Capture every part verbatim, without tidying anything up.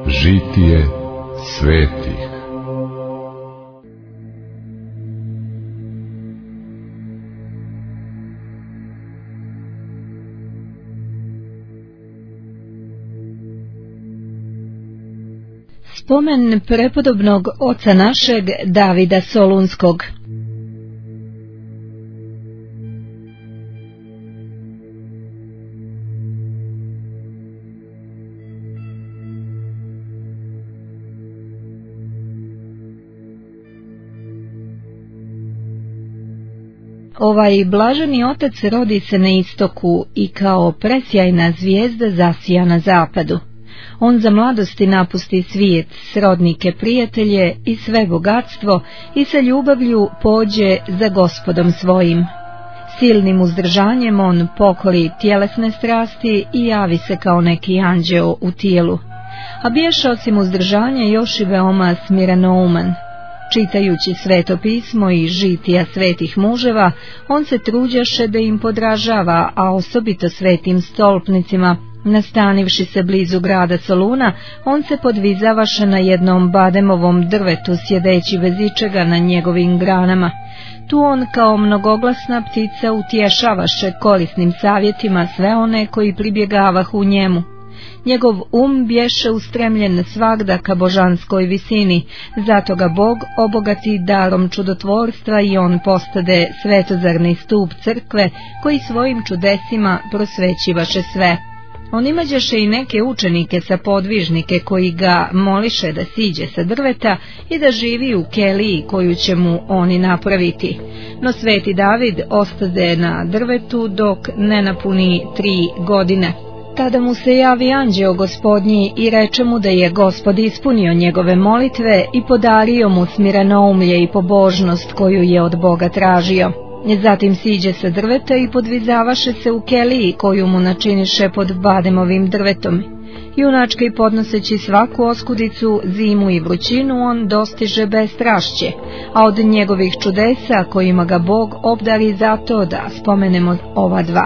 Žitije svetih. Spomen prepodobnog oca našeg Davida Solunskog. Ovaj blaženi otac rodi se na istoku i kao presjajna zvijezda zasija na zapadu. On za mladosti napusti svijet, srodnike, prijatelje i sve bogatstvo i sa ljubavlju pođe za Gospodom svojim. Silnim uzdržanjem on pokori tjelesne strasti i javi se kao neki anđeo u tijelu. A biješe osim uzdržanja još i veoma smirenouman. Čitajući sveto pismo i žitija svetih muževa, on se truđaše da im podražava, a osobito svetim stolpnicima. Nastanivši se blizu grada Soluna, on se podvizavaše na jednom bademovom drvetu, sjedeći bez ičega na njegovim granama. Tu on kao mnogoglasna ptica utješavaše korisnim savjetima sve one koji pribjegavah u njemu. Njegov um bješe ustremljen svagda ka božanskoj visini, zato ga Bog obogati darom čudotvorstva i on postade svetozarni stup crkve koji svojim čudesima prosvećivaše sve. On imađeše i neke učenike sa podvižnike koji ga moliše da siđe sa drveta i da živi u keliji koju će mu oni napraviti. No sveti David ostade na drvetu dok ne napuni tri godine. Tada mu se javi anđeo Gospodnji i reče mu da je Gospod ispunio njegove molitve i podario mu smirenoumlje i pobožnost koju je od Boga tražio. Zatim siđe sa drveta i podvizavaše se u keliji koju mu načiniše pod bademovim drvetom. Junački podnoseći svaku oskudicu, zimu i vrućinu, on dostiže bestrašće, a od njegovih čudesa kojima ga Bog obdari zato da spomenemo ova dva.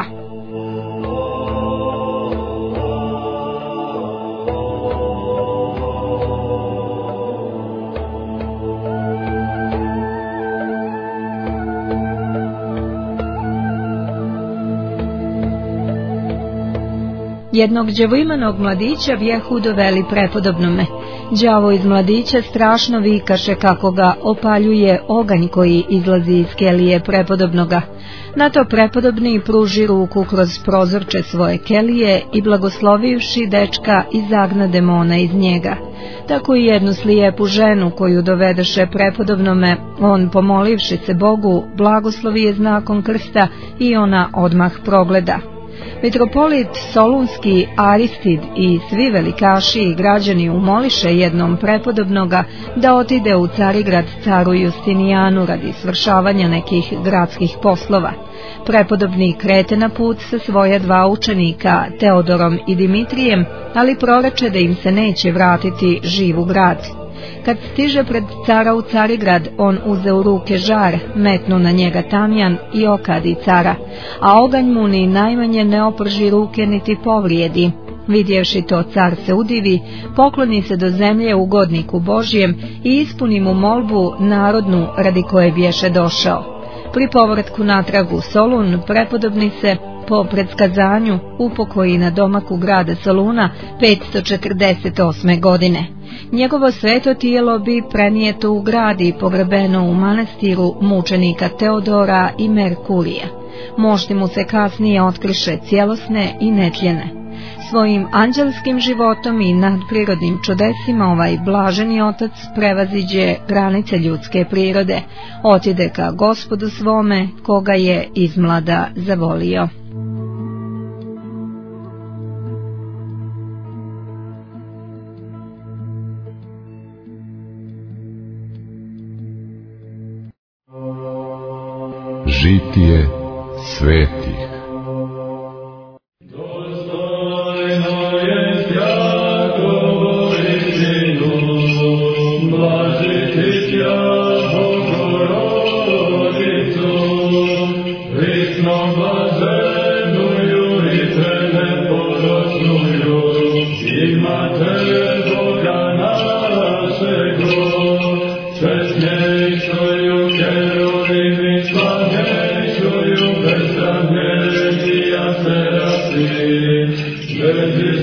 Jednog đavoimanog mladića vjehu doveli prepodobnome. Đavo iz mladića strašno vikaše kako ga opaljuje oganj koji izlazi iz kelije prepodobnoga. Na to prepodobni pruži ruku kroz prozorče svoje kelije i blagoslovivši dečka izagna demona iz njega. Tako i jednu slijepu ženu koju dovedeše prepodobnome, on pomolivši se Bogu, blagoslovi je znakom krsta i ona odmah progleda. Mitropolit Solunski Aristid i svi velikaši i građani umoliše jednom prepodobnoga da otide u Carigrad caru Justinijanu radi svršavanja nekih gradskih poslova. Prepodobni krete na put sa svoja dva učenika, Teodorom i Dimitrijem, ali proreče da im se neće vratiti živ u grad. Kad stiže pred cara u Carigrad, on uze u ruke žar, metnu na njega tamjan i okadi cara, a oganj mu ni najmanje ne oprži ruke niti povrijedi. Vidjevši to, car se udivi, pokloni se do zemlje ugodniku Božjem i ispuni mu molbu narodnu radi koje bješe došao. Pri povratku natrag u Solun, prepodobni se po predskazanju upokoji na domaku grada Soluna petsto četrdeset osme godine. Njegovo sveto tijelo bi prenijeto u grad i pogrebeno u manastiru mučenika Teodora i Merkurija. Mošti mu se kasnije otkriše cjelosne i netljene. Svojim anđelskim životom i nadprirodnim čudesima ovaj blaženi otac prevaziđe granice ljudske prirode, otide ka Gospodu svome, koga je izmlada zavolio. Žitije svetih. Imate Boga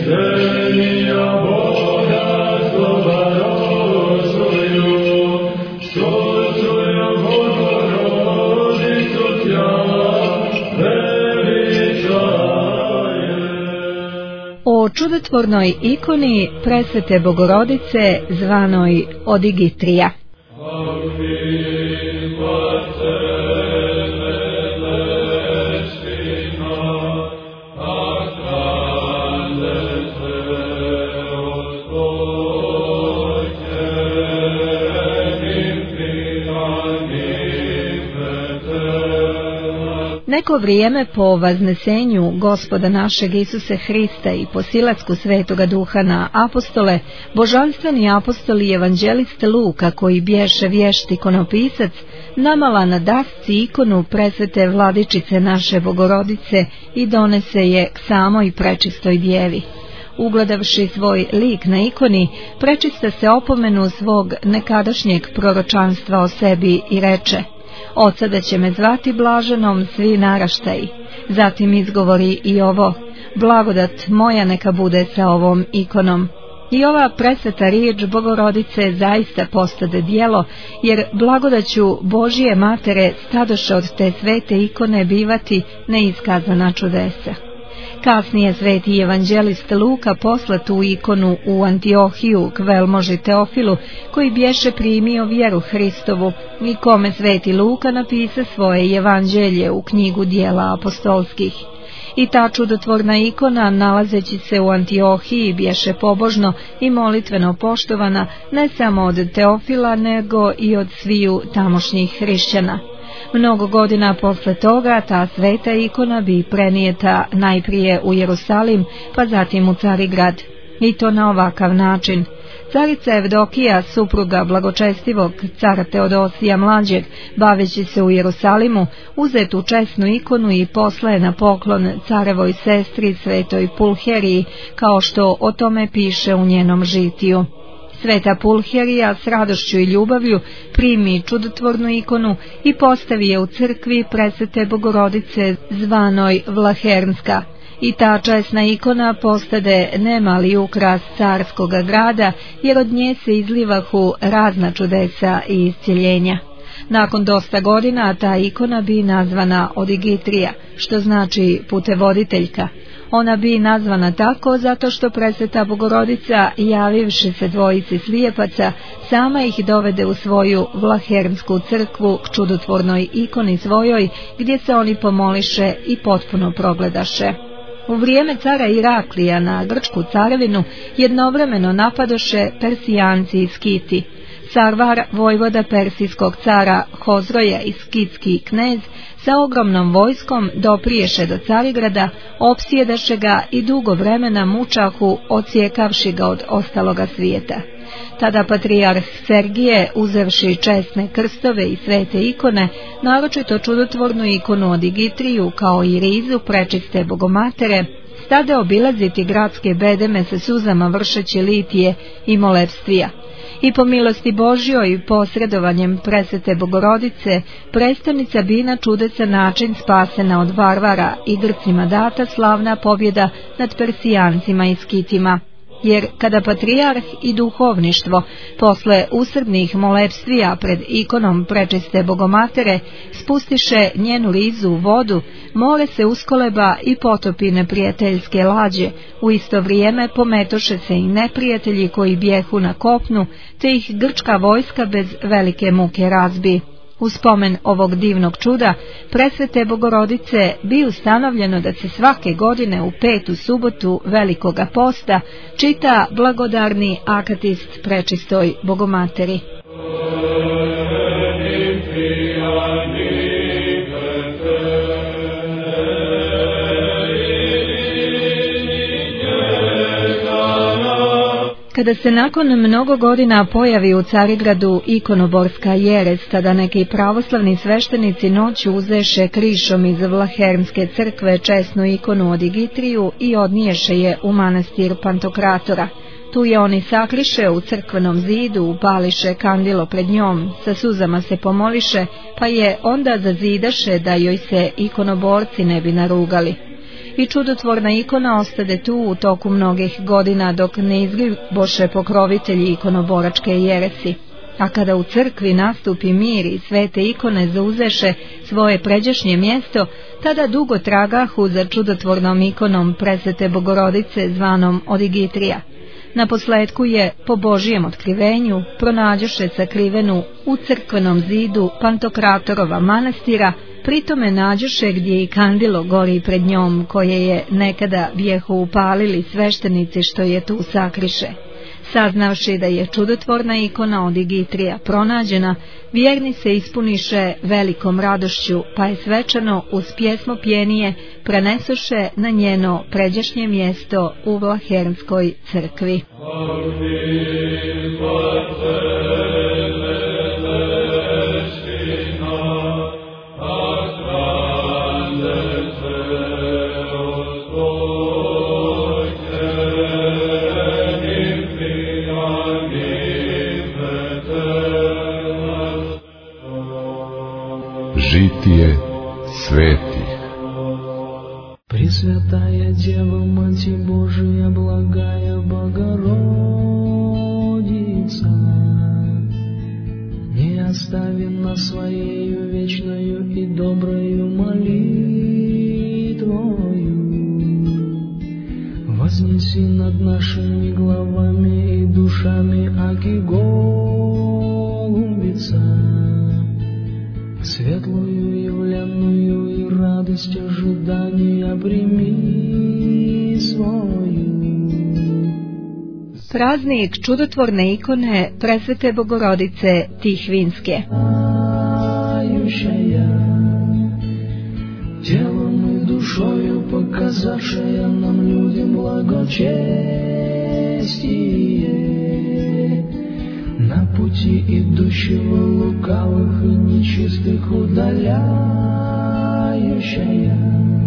O čudotvornoj ikoni presvete Bogorodice zvanoj Odigitrija. Neko vrijeme po vaznesenju Gospoda našeg Isuse Hrista i po silasku Svetoga Duha na apostole, božanstveni apostol i evanđelist Luka, koji bješe vješt ikonopisac, namala na dasci ikonu presvete Vladičice naše Bogorodice i donese je k samoj prečistoj djevi. Ugledavši svoj lik na ikoni, prečista se opomenu svog nekadašnjeg proročanstva o sebi i reče: od sada će me zvati blaženom svi naraštaji. Zatim izgovori i ovo: blagodat moja neka bude sa ovom ikonom. I ova presveta riječ Bogorodice zaista postade djelo, jer blagodaću Božije matere stadoše od te svete ikone bivati neiskazana čudesa. Kasnije sveti evanđelist Luka posla tu ikonu u Antiohiju k velmoži Teofilu, koji bješe primio vjeru Hristovu i kome sveti Luka napisa svoje evanđelje u knjigu dijela apostolskih. I ta čudotvorna ikona, nalazeći se u Antiohiji, bješe pobožno i molitveno poštovana ne samo od Teofila, nego i od sviju tamošnjih hrišćana. Mnogo godina posle toga ta sveta ikona bi prenijeta najprije u Jerusalim, pa zatim u Carigrad. I to na ovakav način. Carica Evdokija, supruga blagočestivog cara Teodosija mlađeg, baveći se u Jerusalimu, uze tu česnu ikonu i poslaje na poklon carevoj sestri svetoj Pulheriji, kao što o tome piše u njenom žitiju. Sveta Pulherija s radošću i ljubavlju primi čudotvornu ikonu i postavi je u crkvi presvete Bogorodice zvanoj Vlahernska. I ta česna ikona postade nemali ukras carskoga grada, jer od nje se izlivahu razna čudesa i iscjeljenja. Nakon dosta godina ta ikona bi nazvana Odigitrija, što znači putevoditeljka. Ona bi nazvana tako zato što presveta Bogorodica, javivši se dvojici slijepaca, sama ih dovede u svoju Vlahernsku crkvu k čudotvornoj ikoni svojoj, gdje se oni pomoliše i potpuno progledaše. U vrijeme cara Iraklija na Grčku carevinu jednovremeno napadoše Persijanci i Skiti. Sarvar, vojvoda persijskog cara Hozroja i skitski knez, sa ogromnom vojskom dopriješe do Carigrada, opsjedaše ga i dugo vremena mučahu, ocijekavši ga od ostaloga svijeta. Tada patrijarh Sergije, uzevši česne krstove i svete ikone, naročito čudotvornu ikonu Odigitriju kao i rizu prečiste Bogomatere, stade obilaziti gradske bedeme sa suzama vršeći litije i molevstvija. I po milosti Božjoj i posredovanjem presvete Bogorodice, prestolnica bi na čudesan način spasena od varvara i Grcima data slavna pobjeda nad Persijancima i Skitima. Jer kada patrijarh i duhovništvo posle usrdnih molevstvija pred ikonom prečiste Bogomatere spustiše njenu rizu u vodu, more se uskoleba i potopi neprijateljske lađe, u isto vrijeme pometoše se i neprijatelji koji bjehu na kopnu, te ih grčka vojska bez velike muke razbi. U spomen ovog divnog čuda presvete Bogorodice bi ustanovljeno da se svake godine u petu subotu Velikoga posta čita blagodarni akatist prečistoj Bogomateri. Kada se nakon mnogo godina pojavi u Carigradu ikonoborska jeres, tada neki pravoslavni sveštenici noću uzeše krišom iz Vlahernske crkve česnu ikonu Odigitriju i odniješe je u manastir Pantokratora. Tu je oni sakriše u crkvenom zidu, upališe kandilo pred njom, sa suzama se pomoliše, pa je onda zazidaše da joj se ikonoborci ne bi narugali. i čudotvorna ikona ostade tu u toku mnogih godina dok ne izgiboše pokrovitelji ikonoboračke jeresi. A kada u crkvi nastupi mir i svete ikone zauzeše svoje pređašnje mjesto, tada dugo tragahu za čudotvornom ikonom Presvete Bogorodice zvanom Odigitrija. Naposletku je, po Božijem otkrivenju, pronađoše sakrivenu u crkvenom zidu Pantokratorova manastira, pritome nađoše gdje i kandilo gori pred njom, koje je nekada bijehu upalili sveštenici što je tu sakriše. Saznavši da je čudotvorna ikona Odigitrija pronađena, vjerni se ispuniše velikom radošću, pa je svečano uz pjesmo pjenije prenesoše na njeno pređašnje mjesto u Vlahernskoj crkvi. Žitije svetih. Пресвятая Дева, Мать Божия, благая Богородица, не остави нас своею вечною и доброю молитвою. Вознеси над нашими главами и душами, аки голубица, светлую явленную и радость ожидания прими свою. Praznik čudotvorne ikone Presvete Bogorodice Tihvinske. Телом и душою показавшая нам людям благочестие, на пути идущего лукавых и нечистых удаляющая.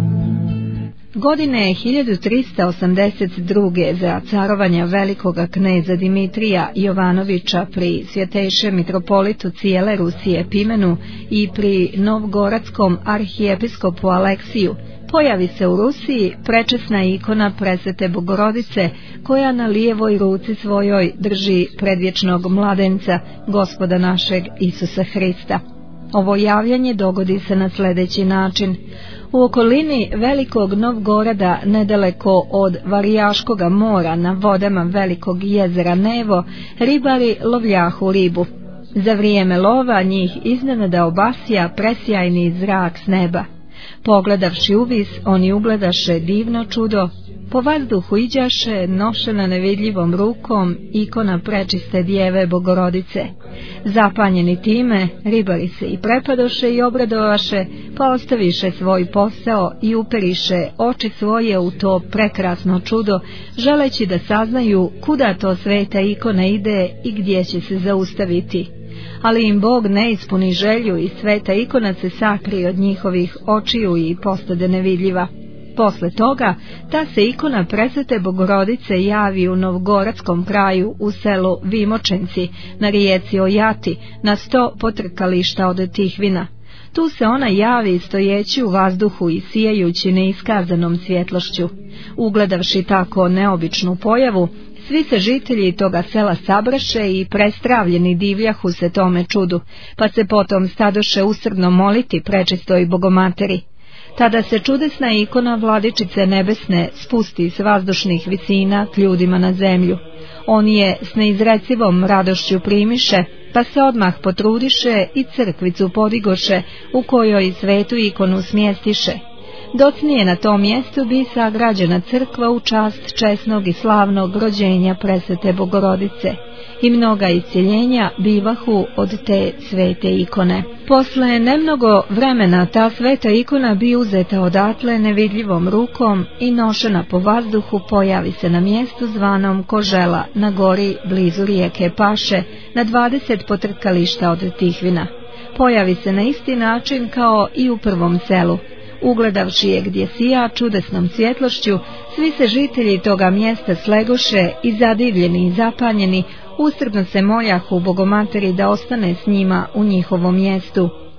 Godine hiljadu trista osamdeset druge za carovanja velikoga kneza Dimitrija Jovanovića pri svjetejšem mitropolitu cijele Rusije Pimenu i pri novgoradskom arhijepiskopu Aleksiju, pojavi se u Rusiji prečesna ikona Presvete Bogorodice koja na lijevoj ruci svojoj drži predvječnog mladenca, Gospoda našeg Isusa Hrista. Ovo javljanje dogodi se na sljedeći način. U okolini velikog Novgorada, nedaleko od Varijaškoga mora na vodama velikog jezera Nevo, ribari lovljahu ribu. Za vrijeme lova njih iznenada obasja presjajni zrak s neba. Pogledavši uvis, oni ugledaše divno čudo. Po vazduhu iđaše, nošena nevidljivom rukom, ikona prečiste Djeve Bogorodice. Zapanjeni time, ribari se i prepadoše i obradovaše, pa ostaviše svoj posao i uperiše oči svoje u to prekrasno čudo, želeći da saznaju kuda to sveta ikona ide i gdje će se zaustaviti. Ali im Bog ne ispuni želju i sveta ikona se sakrije od njihovih očiju i postade nevidljiva. Posle toga, ta se ikona Presvete Bogorodice javi u Novgoradskom kraju u selu Vimočenci, na rijeci Ojati, na sto potrkališta od Tihvina. Tu se ona javi stojeći u vazduhu i sijajući neiskazanom svjetlošću. Ugledavši tako neobičnu pojavu, svi se žitelji toga sela sabraše i prestravljeni divljahu se tome čudu, pa se potom stadoše usrdno moliti prečistoj Bogomateri. Tada se čudesna ikona Vladičice Nebesne spusti s vazdušnih visina k ljudima na zemlju. On je s neizrecivom radošću primiše, pa se odmah potrudiše i crkvicu podigoše, u kojoj svetu ikonu smjestiše. Docnije na tom mjestu bi sagrađena crkva u čast česnog i slavnog rođenja Presvete Bogorodice. I mnoga iscjeljenja bivahu od te svete ikone. Posle nemnogo vremena ta sveta ikona bi uzeta odatle nevidljivom rukom i nošena po vazduhu pojavi se na mjestu zvanom Kožela na gori blizu rijeke Paše na dvadeset potrkališta od Tihvina. Pojavi se na isti način kao i u prvom selu. Ugledavši je gdje sija čudesnom svjetlošću, svi se žitelji toga mjesta slegoše i zadivljeni i zapanjeni, ustrpno se moljahu Bogomateri da ostane s njima u njihovom mjestu.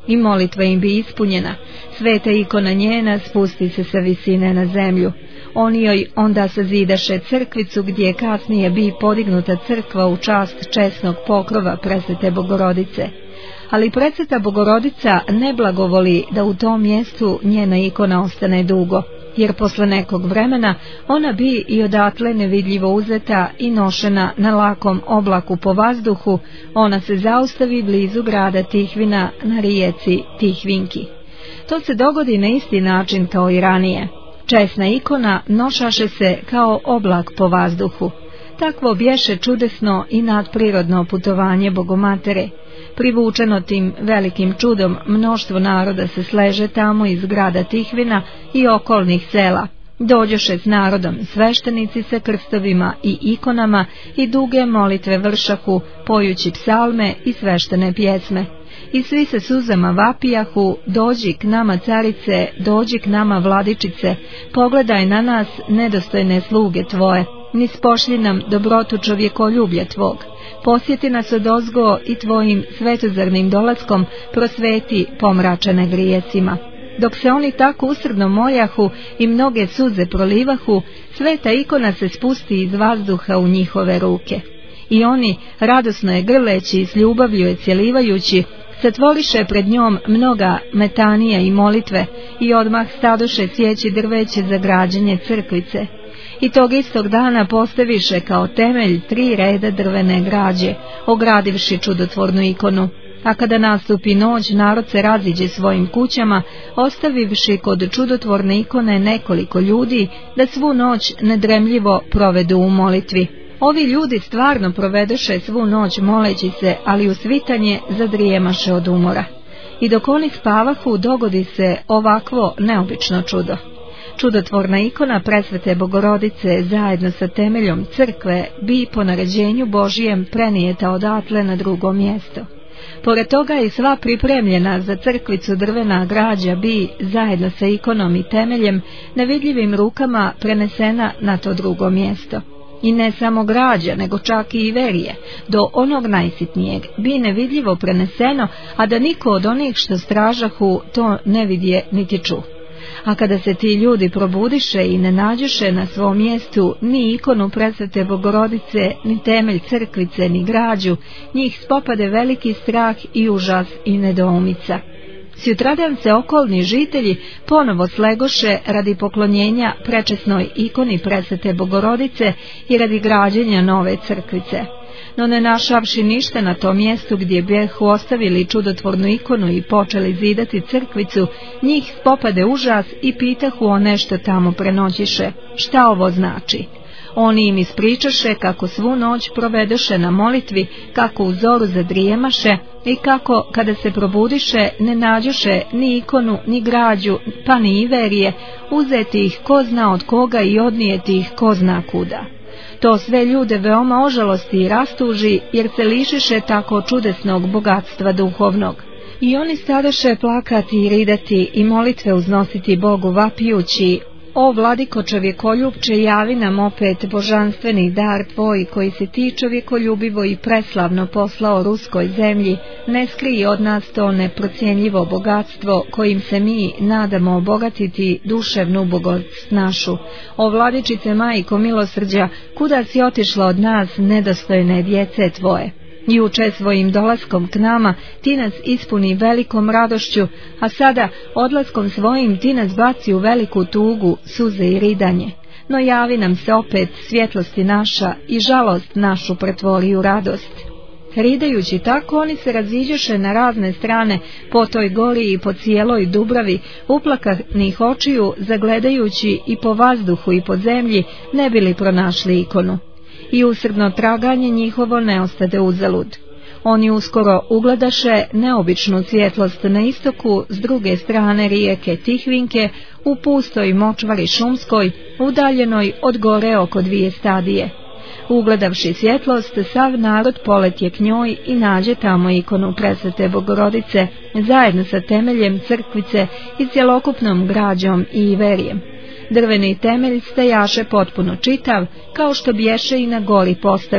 i molitva im bi ispunjena. Sveta ikona njena spusti se sa visine na zemlju. Oni joj onda sazidaše crkvicu gdje kasnije bi podignuta crkva u čast česnog pokrova Presvete Bogorodice. Ali Presveta Bogorodica ne blagovoli da u tom mjestu njena ikona ostane dugo, jer posle nekog vremena ona bi i odatle nevidljivo uzeta i nošena na lakom oblaku po vazduhu. Ona se zaustavi blizu grada Tihvina na rijeci Tihvinki. To se dogodi na isti način kao i ranije. Česna ikona nošaše se kao oblak po vazduhu. Takvo bješe čudesno i nadprirodno putovanje Bogomatere. Privučeno tim velikim čudom, mnoštvo naroda se sleže tamo iz grada Tihvina i okolnih sela. Dođoše s narodom sveštenici sa krstovima i ikonama i duge molitve vršahu, pojući psalme i sveštene pjesme. I svi se suzama vapijahu: dođi k nama carice, dođi k nama vladičice, pogledaj na nas nedostojne sluge tvoje, nis pošlji nam dobrotu čovjekoljublja tvog, posjeti nas odozgo i tvojim svetozarnim dolaskom prosveti pomračene grijesima. Dok se oni tako usrdno moljahu i mnoge suze prolivahu, sveta ikona se spusti iz vazduha u njihove ruke. I oni, radosno je grleći i s ljubavlju je cjelivajući, satvoriše pred njom mnoga metanija i molitve i odmah stadoše cvijeći drveće za građenje crkvice. I tog istog dana postaviše kao temelj tri reda drvene građe, ogradivši čudotvornu ikonu. A kada nastupi noć, narod se raziđe svojim kućama, ostavivši kod čudotvorne ikone nekoliko ljudi, da svu noć nedremljivo provedu u molitvi. Ovi ljudi stvarno provedoše svu noć moleći se, ali u svitanje zadrijemaše od umora. I dok oni spavahu, dogodi se ovakvo neobično čudo. Čudotvorna ikona Presvete Bogorodice zajedno sa temeljom crkve bi po naređenju Božijem prenijeta odatle na drugo mjesto. Pored toga i sva pripremljena za crkvicu drvena građa bi, zajedno sa ikonom i temeljem, nevidljivim rukama prenesena na to drugo mjesto. I ne samo građa, nego čak i verije, do onog najsitnijeg, bi nevidljivo preneseno, a da niko od onih što stražahu to ne vidje niti ču. A kada se ti ljudi probudiše i ne nađuše na svom mjestu ni ikonu Presvete Bogorodice, ni temelj crkvice, ni građu, njih spopade veliki strah i užas i nedoumica. Sutradan se okolni žitelji ponovo slegoše radi poklonjenja prečesnoj ikoni Presvete Bogorodice i radi građenja nove crkvice. No ne našavši ništa na tom mjestu gdje bjehu ostavili čudotvornu ikonu i počeli zidati crkvicu, njih spopade užas i pitahu o nešto tamo prenoćiše: šta ovo znači? Oni im ispričaše kako svu noć provedoše na molitvi, kako u zoru zadrijemaše i kako, kada se probudiše, ne nađoše ni ikonu, ni građu, pa ni iverije, uzeti ih ko zna od koga i odnijeti ih ko zna kuda. To sve ljude veoma ožalosti i rastuži, jer se lišiše tako čudesnog bogatstva duhovnog. I oni stadoše plakati i ridati i molitve uznositi Bogu vapijući: o vladiko čovjekoljubče, javi nam opet božanstveni dar tvoj koji si ti čovjekoljubivo i preslavno poslao ruskoj zemlji, ne skriji od nas to neprocjenljivo bogatstvo kojim se mi nadamo obogatiti duševnu ubogost našu. O vladičice majko milosrđa, kuda si otišla od nas, nedostojne djece tvoje? Juče svojim dolaskom k nama ti nas ispuni velikom radošću, a sada odlaskom svojim ti nas baci u veliku tugu, suze i ridanje. No javi nam se opet svjetlosti naša i žalost našu pretvori u radost. Ridajući tako, oni se raziđoše na razne strane po toj gori i po cijeloj Dubravi, uplakanih očiju, zagledajući i po vazduhu i po zemlji, ne bili pronašli ikonu. I usrdno traganje njihovo ne ostade uzalud. Oni uskoro ugledaše neobičnu svjetlost na istoku s druge strane rijeke Tihvinke, u pustoj močvari šumskoj, udaljenoj od gore oko dvije stadije. Ugledavši svjetlost, sav narod poletje k njoj i nađe tamo ikonu Presvete Bogorodice, zajedno sa temeljem crkvice i cjelokupnom građom i iverijem. Drveni temelj stajaše potpuno čitav, kao što bješe i na gori postavljen,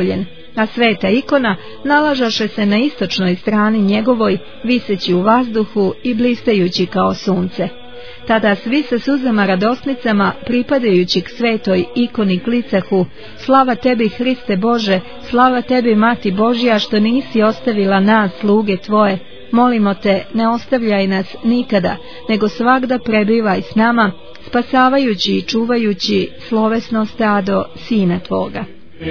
a sveta ikona nalažaše se na istočnoj strani njegovoj, viseći u vazduhu i blistajući kao sunce. Tada svi sa suzama radosnicama pripadajući k svetoj ikoni klicahu: slava tebi, Hriste Bože, slava tebi, Mati Božja, što nisi ostavila nas, sluge tvoje. Molimo te, ne ostavljaj nas nikada, nego svagda prebivaj s nama, spasavajući i čuvajući slovesno stado Sina tvoga.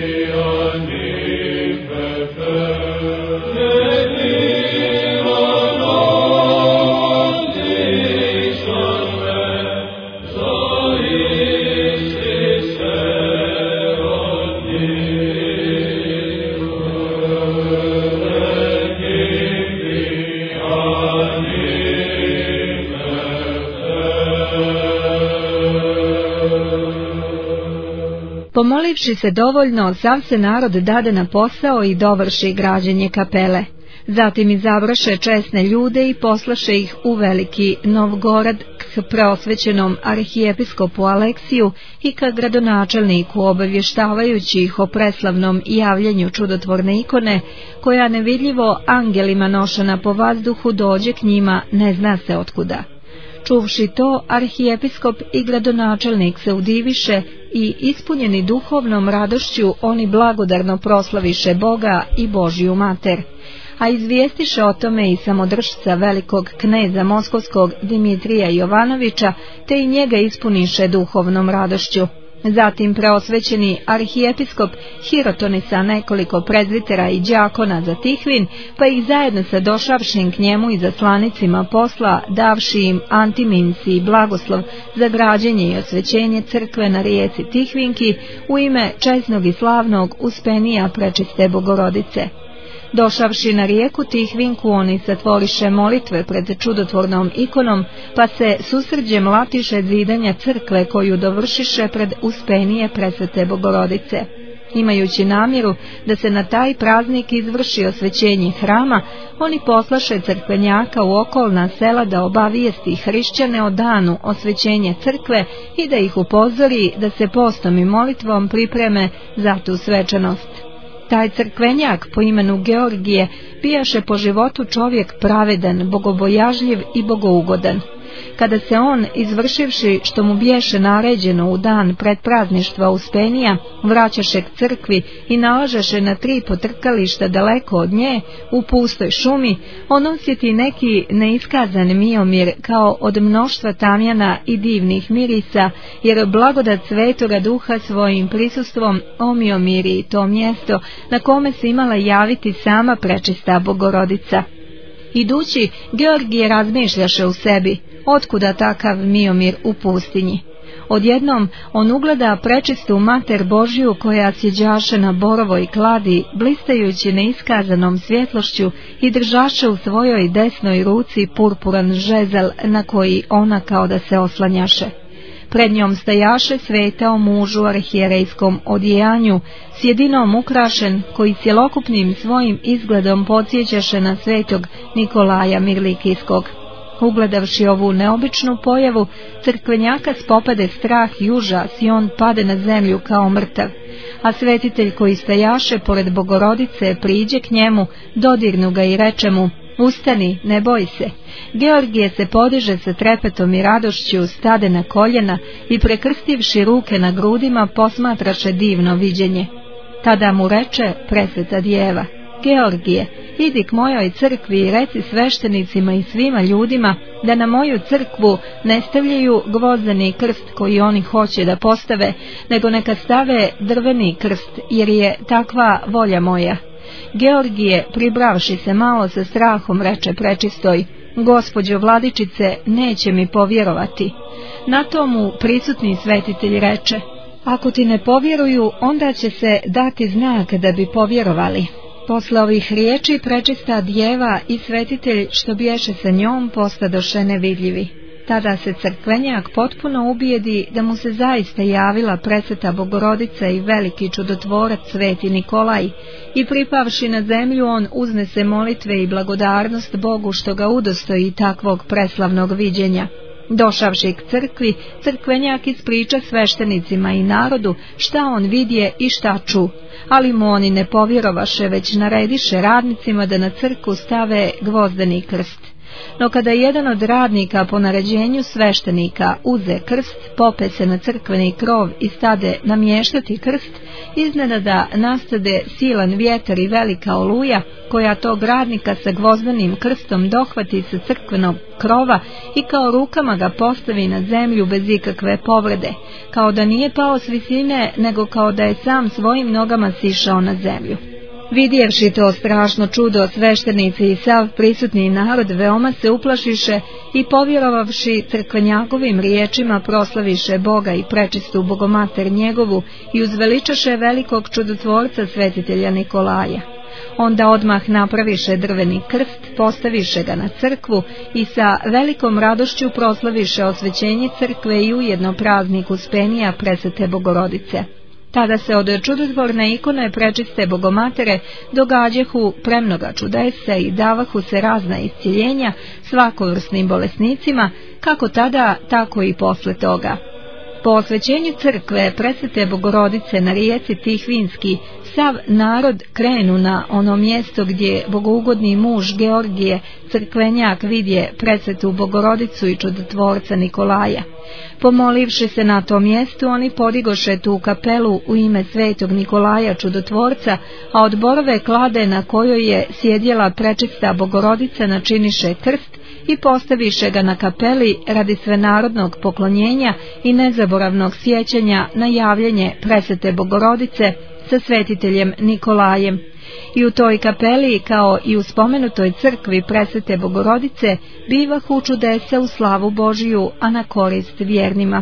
Pomolivši se dovoljno, sav se narod dade na posao i dovrši građenje kapele. Zatim izabraše česne ljude i poslaše ih u veliki Novgorod k preosvećenom arhijepiskopu Aleksiju i ka gradonačelniku, obavještavajući ih o preslavnom javljenju čudotvorne ikone, koja nevidljivo angelima nošena po vazduhu dođe k njima, ne zna se otkuda. Čuvši to, arhijepiskop i gradonačelnik se udiviše i, ispunjeni duhovnom radošću, oni blagodarno proslaviše Boga i Božju mater, a izvijestiše o tome i samodržca velikog kneza moskovskog Dimitrija Jovanovića, te i njega ispuniše duhovnom radošću. Zatim preosvećeni arhijepiskop hirotoni sa nekoliko prezvitera i đakona za Tihvin, pa ih zajedno sa došavšim k njemu i zaslanicima posla, davši im antiminci i blagoslov za građenje i osvećenje crkve na rijeci Tihvinki u ime česnog i slavnog Uspenija Prečiste Bogorodice. Došavši na rijeku Tihvinku, oni satvoriše molitve pred čudotvornom ikonom, pa se susrđem latiše zidanja crkve koju dovršiše pred Uspenije Presvete Bogorodice. Imajući namjeru da se na taj praznik izvrši osvećenje hrama, oni poslaše crkvenjaka u okolna sela da obavijesti hrišćane o danu osvećenja crkve i da ih upozori da se postom i molitvom pripreme za tu svečanost. Taj crkvenjak po imenu Georgije bijaše po životu čovjek pravedan, bogobojažljiv i bogougodan. Kada se on, izvršivši što mu biješe naređeno u dan predprazništva Uspenija, vraćaše k crkvi i nalažeše na tri potrkališta daleko od nje, u pustoj šumi, on osjeti neki neiskazan miomir kao od mnoštva tamjana i divnih mirisa, jer blagodat Svetoga Duha svojim prisustvom omiomiri to mjesto na kome se imala javiti sama Prečista Bogorodica. Idući, Georgije razmišljaše u sebi, otkuda takav miomir u pustinji. Odjednom on ugleda prečistu mater Božju koja sjeđaše na borovoj kladi, blistajući neiskazanom svjetlošću, i držaše u svojoj desnoj ruci purpuran žezel na koji ona kao da se oslanjaše. Pred njom stajaše sveta o mužu arhijerejskom odjejanju, s jedinom ukrašen, koji cjelokupnim svojim izgledom podsjećaše na svetog Nikolaja Mirlikijskog. Ugledavši ovu neobičnu pojavu, crkvenjaka spopade strah i užas i on pade na zemlju kao mrtav, a svetitelj koji stajaše pored Bogorodice priđe k njemu, dodirnu ga i reče mu: ustani, ne boj se. Georgije se podiže sa trepetom i radošću, stade na koljena i prekrstivši ruke na grudima posmatraše divno viđenje. Tada mu reče Presveta Djeva: Georgije, idi k mojoj crkvi i reci sveštenicima i svima ljudima da na moju crkvu ne stavljaju gvozdeni krst koji oni hoće da postave, nego neka stave drveni krst, jer je takva volja moja. Georgije, pribravši se malo sa strahom, reče prečistoj: Gospođo Vladičice, neće mi povjerovati. Na to mu prisutni svetitelj reče: ako ti ne povjeruju, onda će se dati znak da bi povjerovali. Posle ovih riječi prečista Djeva i svetitelj što biješe sa njom postadoše nevidljivi. Tada se crkvenjak potpuno ubijedi da mu se zaista javila Presveta Bogorodica i veliki čudotvorac Sveti Nikolaj, i pripavši na zemlju on uznese molitve i blagodarnost Bogu što ga udostoji takvog preslavnog viđenja. Došavši k crkvi, crkvenjak ispriča sveštenicima i narodu šta on vidje i šta ču, ali mu oni ne povjerovaše, već narediše radnicima da na crkvu stave gvozdeni krst. No kada jedan od radnika po naređenju sveštenika uze krst, pope se na crkveni krov i stade namještati krst, iznenada nastade silan vjetar i velika oluja, koja tog radnika sa gvozdenim krstom dohvati sa crkvenog krova i kao rukama ga postavi na zemlju bez ikakve povrede, kao da nije pao s visine, nego kao da je sam svojim nogama sišao na zemlju. Vidjevši to strašno čudo, sveštenici i sav prisutni narod veoma se uplašiše i povjerovavši crkvenjakovim riječima proslaviše Boga i prečistu Bogomater njegovu i uzveličaše velikog čudotvorca svetitelja Nikolaja. Onda odmah napraviše drveni krst, postaviše ga na crkvu i sa velikom radošću proslaviše osvećenje crkve i ujedno praznik Uspenija Presvete Bogorodice. Tada se od čudotvorne ikone prečiste Bogomatere događahu premnoga čudesa i davahu se razna iscjeljenja svakovrsnim bolesnicima, kako tada, tako i posle toga. Po osvećenju crkve Presvete Bogorodice na rijeci Tihvinski, sav narod krenu na ono mjesto gdje bogougodni muž Georgije, crkvenjak, vidje Presvetu Bogorodicu i čudotvorca Nikolaja. Pomolivši se na tom mjestu, oni podigoše tu kapelu u ime svetog Nikolaja čudotvorca, a od borove klade na kojoj je sjedjela prečista Bogorodica načiniše krst i postaviše ga na kapeli radi svenarodnog poklonjenja i nezaboravnog sjećanja na javljanje Presvete Bogorodice sa svetiteljem Nikolajem. I u toj kapeli, kao i u spomenutoj crkvi Presvete Bogorodice, bivahu čudesa u slavu Božiju, a na korist vjernima.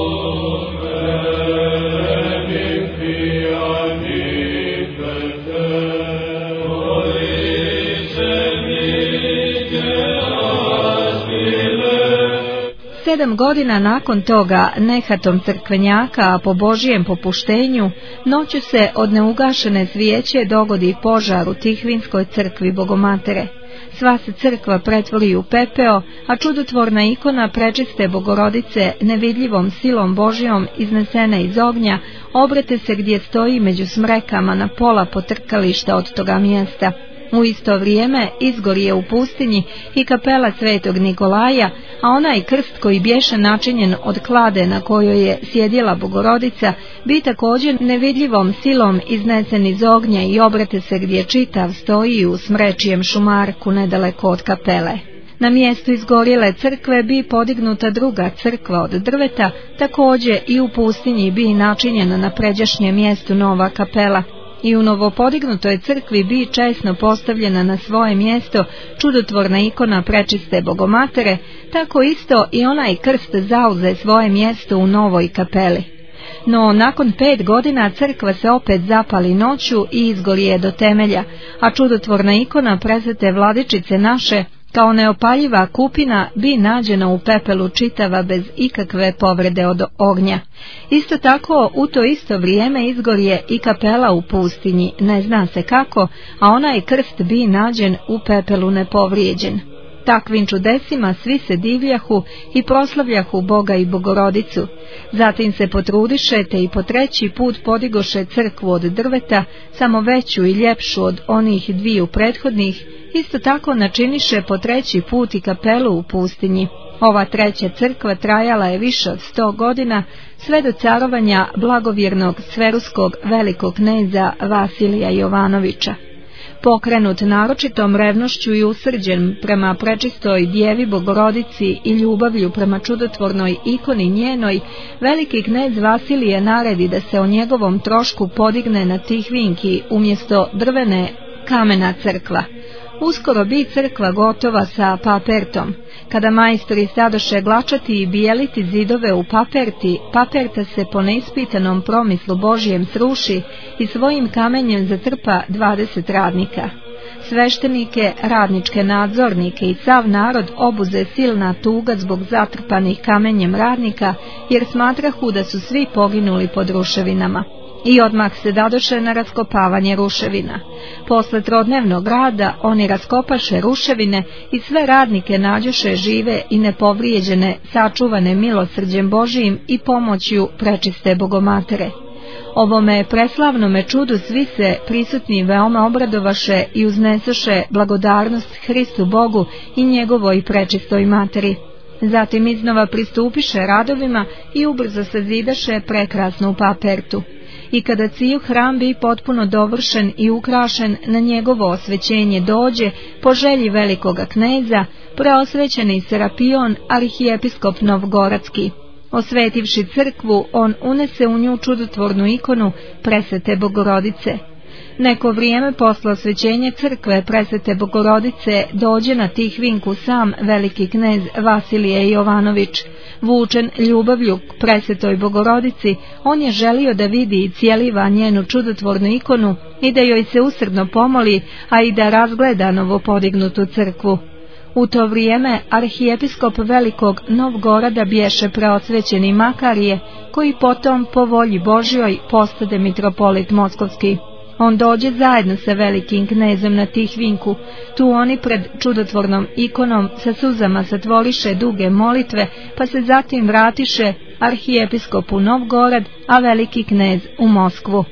Sedam godina nakon toga nehatom crkvenjaka, a po Božijem popuštenju, noću se od neugašene svijeće dogodi požar u Tihvinskoj crkvi Bogomatere. Sva se crkva pretvori u pepeo, a čudotvorna ikona prečiste Bogorodice nevidljivom silom Božjom iznesena iz ognja obrate se gdje stoji među smrekama na pola potrkališta od toga mjesta. U isto vrijeme izgorije u pustinji i kapela svetog Nikolaja, a onaj krst koji bješe načinjen od klade na kojoj je sjedjela Bogorodica, bi također nevidljivom silom iznesen iz ognja i obrate se gdje čitav stoji u smrečijem šumarku nedaleko od kapele. Na mjestu izgorjele crkve bi podignuta druga crkva od drveta, također i u pustinji bi načinjena na pređašnjem mjestu nova kapela. I u novopodignutoj crkvi bi česno postavljena na svoje mjesto čudotvorna ikona prečiste Bogomatere, tako isto i onaj krst zauze svoje mjesto u novoj kapeli. No nakon pet godina crkva se opet zapali noću i izgorije do temelja, a čudotvorna ikona Presvete Vladičice naše, kao neopaljiva kupina, bi nađena u pepelu čitava bez ikakve povrede od ognja. Isto tako u to isto vrijeme izgorje i kapela u pustinji, ne zna se kako, a onaj krst bi nađen u pepelu nepovrijeđen. Takvim čudesima svi se divljahu i proslavljahu Boga i Bogorodicu. Zatim se potrudišete i po treći put podigoše crkvu od drveta, samo veću i ljepšu od onih dviju prethodnih, isto tako načiniše po treći put i kapelu u pustinji. Ova treća crkva trajala je više od sto godina, sve do carovanja blagovjernog sveruskog velikog kneza Vasilija Jovanovića. Pokrenut naročitom revnošću i usrđen prema prečistoj djevi Bogorodici i ljubavlju prema čudotvornoj ikoni njenoj, veliki knez Vasilije naredi da se o njegovom trošku podigne na Tihvinki umjesto drvene kamena crkva. Uskoro bi crkva gotova sa papertom. Kada majstori sadoše glačati i bijeliti zidove u paperti, paperta se po neispitanom promislu Božijem sruši i svojim kamenjem zatrpa dvadeset radnika. Sveštenike, radničke nadzornike i sav narod obuze silna tuga zbog zatrpanih kamenjem radnika, jer smatrahu da su svi poginuli pod ruševinama. i odmah se dadoše na raskopavanje ruševina. Posle trodnevnog rada oni raskopaše ruševine i sve radnike nađoše žive i nepovrijeđene, sačuvane milosrđem Božijim i pomoćju prečiste Bogomatere. Ovome preslavnome čudu svi se prisutni veoma obradovaše i uznesoše blagodarnost Hristu Bogu i njegovoj prečistoj materi. Zatim iznova pristupiše radovima i ubrzo sazidaše prekrasnu papertu. I kada ciju hram bi potpuno dovršen i ukrašen, na njegovo osvećenje dođe, po želji velikoga kneza, preosvećeni Serapion, arhijepiskop Novgoradski. Osvetivši crkvu, on unese u nju čudotvornu ikonu Presvete Bogorodice. Neko vrijeme posle osvećenja crkve Presvete Bogorodice dođe na Tihvinku sam veliki knez Vasilije Jovanović. Vučen ljubavlju k Presvetoj Bogorodici, on je želio da vidi i cijeliva njenu čudotvornu ikonu i da joj se usrdno pomoli, a i da razgleda novopodignutu crkvu. U to vrijeme arhijepiskop Velikog Novgorada bješe preosvećeni Makarije, koji potom po volji Božjoj postade mitropolit Moskovski. On dođe zajedno sa velikim knezom na Tihvinku. Tu oni pred čudotvornom ikonom sa suzama satvoriše duge molitve, pa se zatim vratiše arhijepiskop u Novgorad, a veliki knez u Moskvu.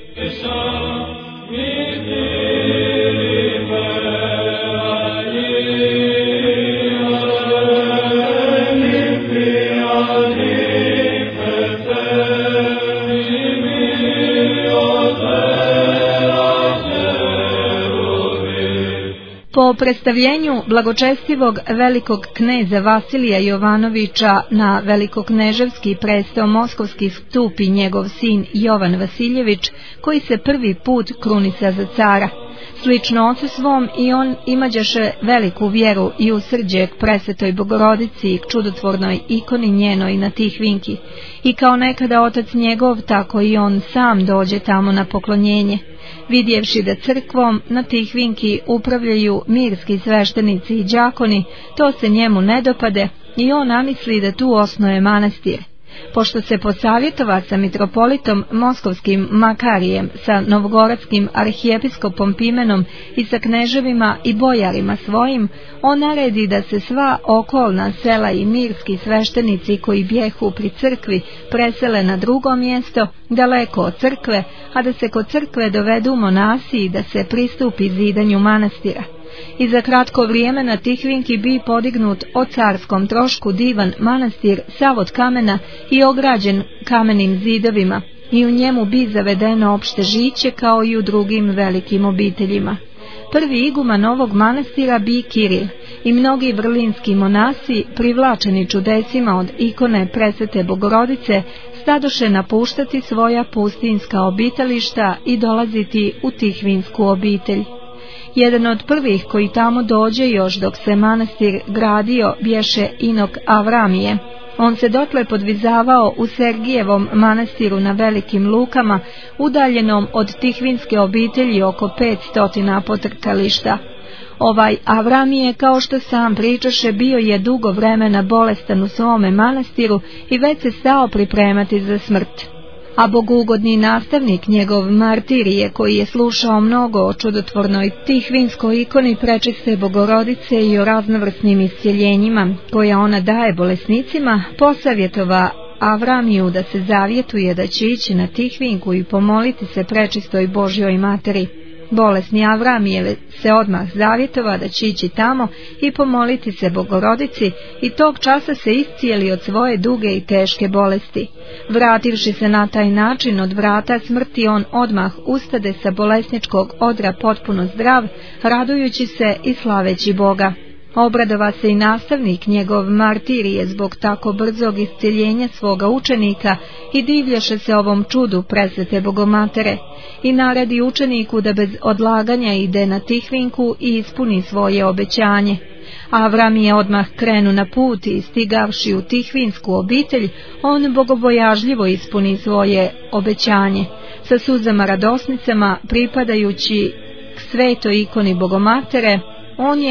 Po predstavljenju blagočestivog velikog kneza Vasilija Jovanovića na velikokneževski presto moskovski stupi njegov sin Jovan Vasiljević, koji se prvi put krunisa za cara. Slično ocu svom i on imađaše veliku vjeru i usrđe k Presvetoj Bogorodici i k čudotvornoj ikoni njenoj na Tihvinki. I kao nekada otac njegov, tako i on sam dođe tamo na poklonjenje. Vidjevši da crkvom na Tihvinki upravljaju mirski sveštenici i đakoni, to se njemu ne dopade i on namisli da tu osnuje manastir. Pošto se posavjetova sa mitropolitom moskovskim Makarijem, sa novgoradskim arhijepiskopom Pimenom i sa kneževima i bojarima svojim, on naredi da se sva okolna sela i mirski sveštenici koji bjehu pri crkvi presele na drugo mjesto, daleko od crkve, a da se kod crkve dovedu monasi i da se pristupi zidanju manastira. I za kratko vrijeme na Tihvinki bi podignut o carskom trošku divan manastir sav od kamena i ograđen kamenim zidovima, i u njemu bi zavedeno opšte žiće kao i u drugim velikim obiteljima. Prvi iguman ovog manastira bi Kiril, i mnogi vrlinski monasi, privlačeni čudesima od ikone Presvete Bogorodice, stadoše napuštati svoja pustinska obitališta i dolaziti u Tihvinsku obitelj. Jedan od prvih koji tamo dođe još dok se manastir gradio bješe Inok Avramije. On se dotle podvizavao u Sergijevom manastiru na Velikim Lukama, udaljenom od Tihvinske obitelji oko pet stotina potrkališta. Ovaj Avramije, kao što sam pričaše, bio je dugo vremena bolestan u svome manastiru i već se stao pripremati za smrt. A bogugodni nastavnik njegov Martirije, koji je slušao mnogo o čudotvornoj Tihvinskoj ikoni Prečiste Bogorodice i o raznovrsnim iscjeljenjima koja ona daje bolesnicima, posavjetova Avramiju da se zavjetuje da će ići na Tihvinku i pomoliti se Prečistoj Božjoj Materi. Bolesni Avramije se odmah zavjetova da će ići tamo i pomoliti se Bogorodici i tog časa se iscijeli od svoje duge i teške bolesti. Vrativši se na taj način od vrata smrti, on odmah ustade sa bolesničkog odra potpuno zdrav, radujući se i slaveći Boga. Obradova se i nastavnik njegov Martirije zbog tako brzog iscjeljenja svoga učenika i divljaše se ovom čudu Presvete Bogomatere i naredi učeniku da bez odlaganja ide na Tihvinku i ispuni svoje obećanje. Avram je odmah krenu na put i stigavši u Tihvinsku obitelj, on bogobojažljivo ispuni svoje obećanje, sa suzama radosnicama pripadajući k svetoj ikoni Bogomatere. On je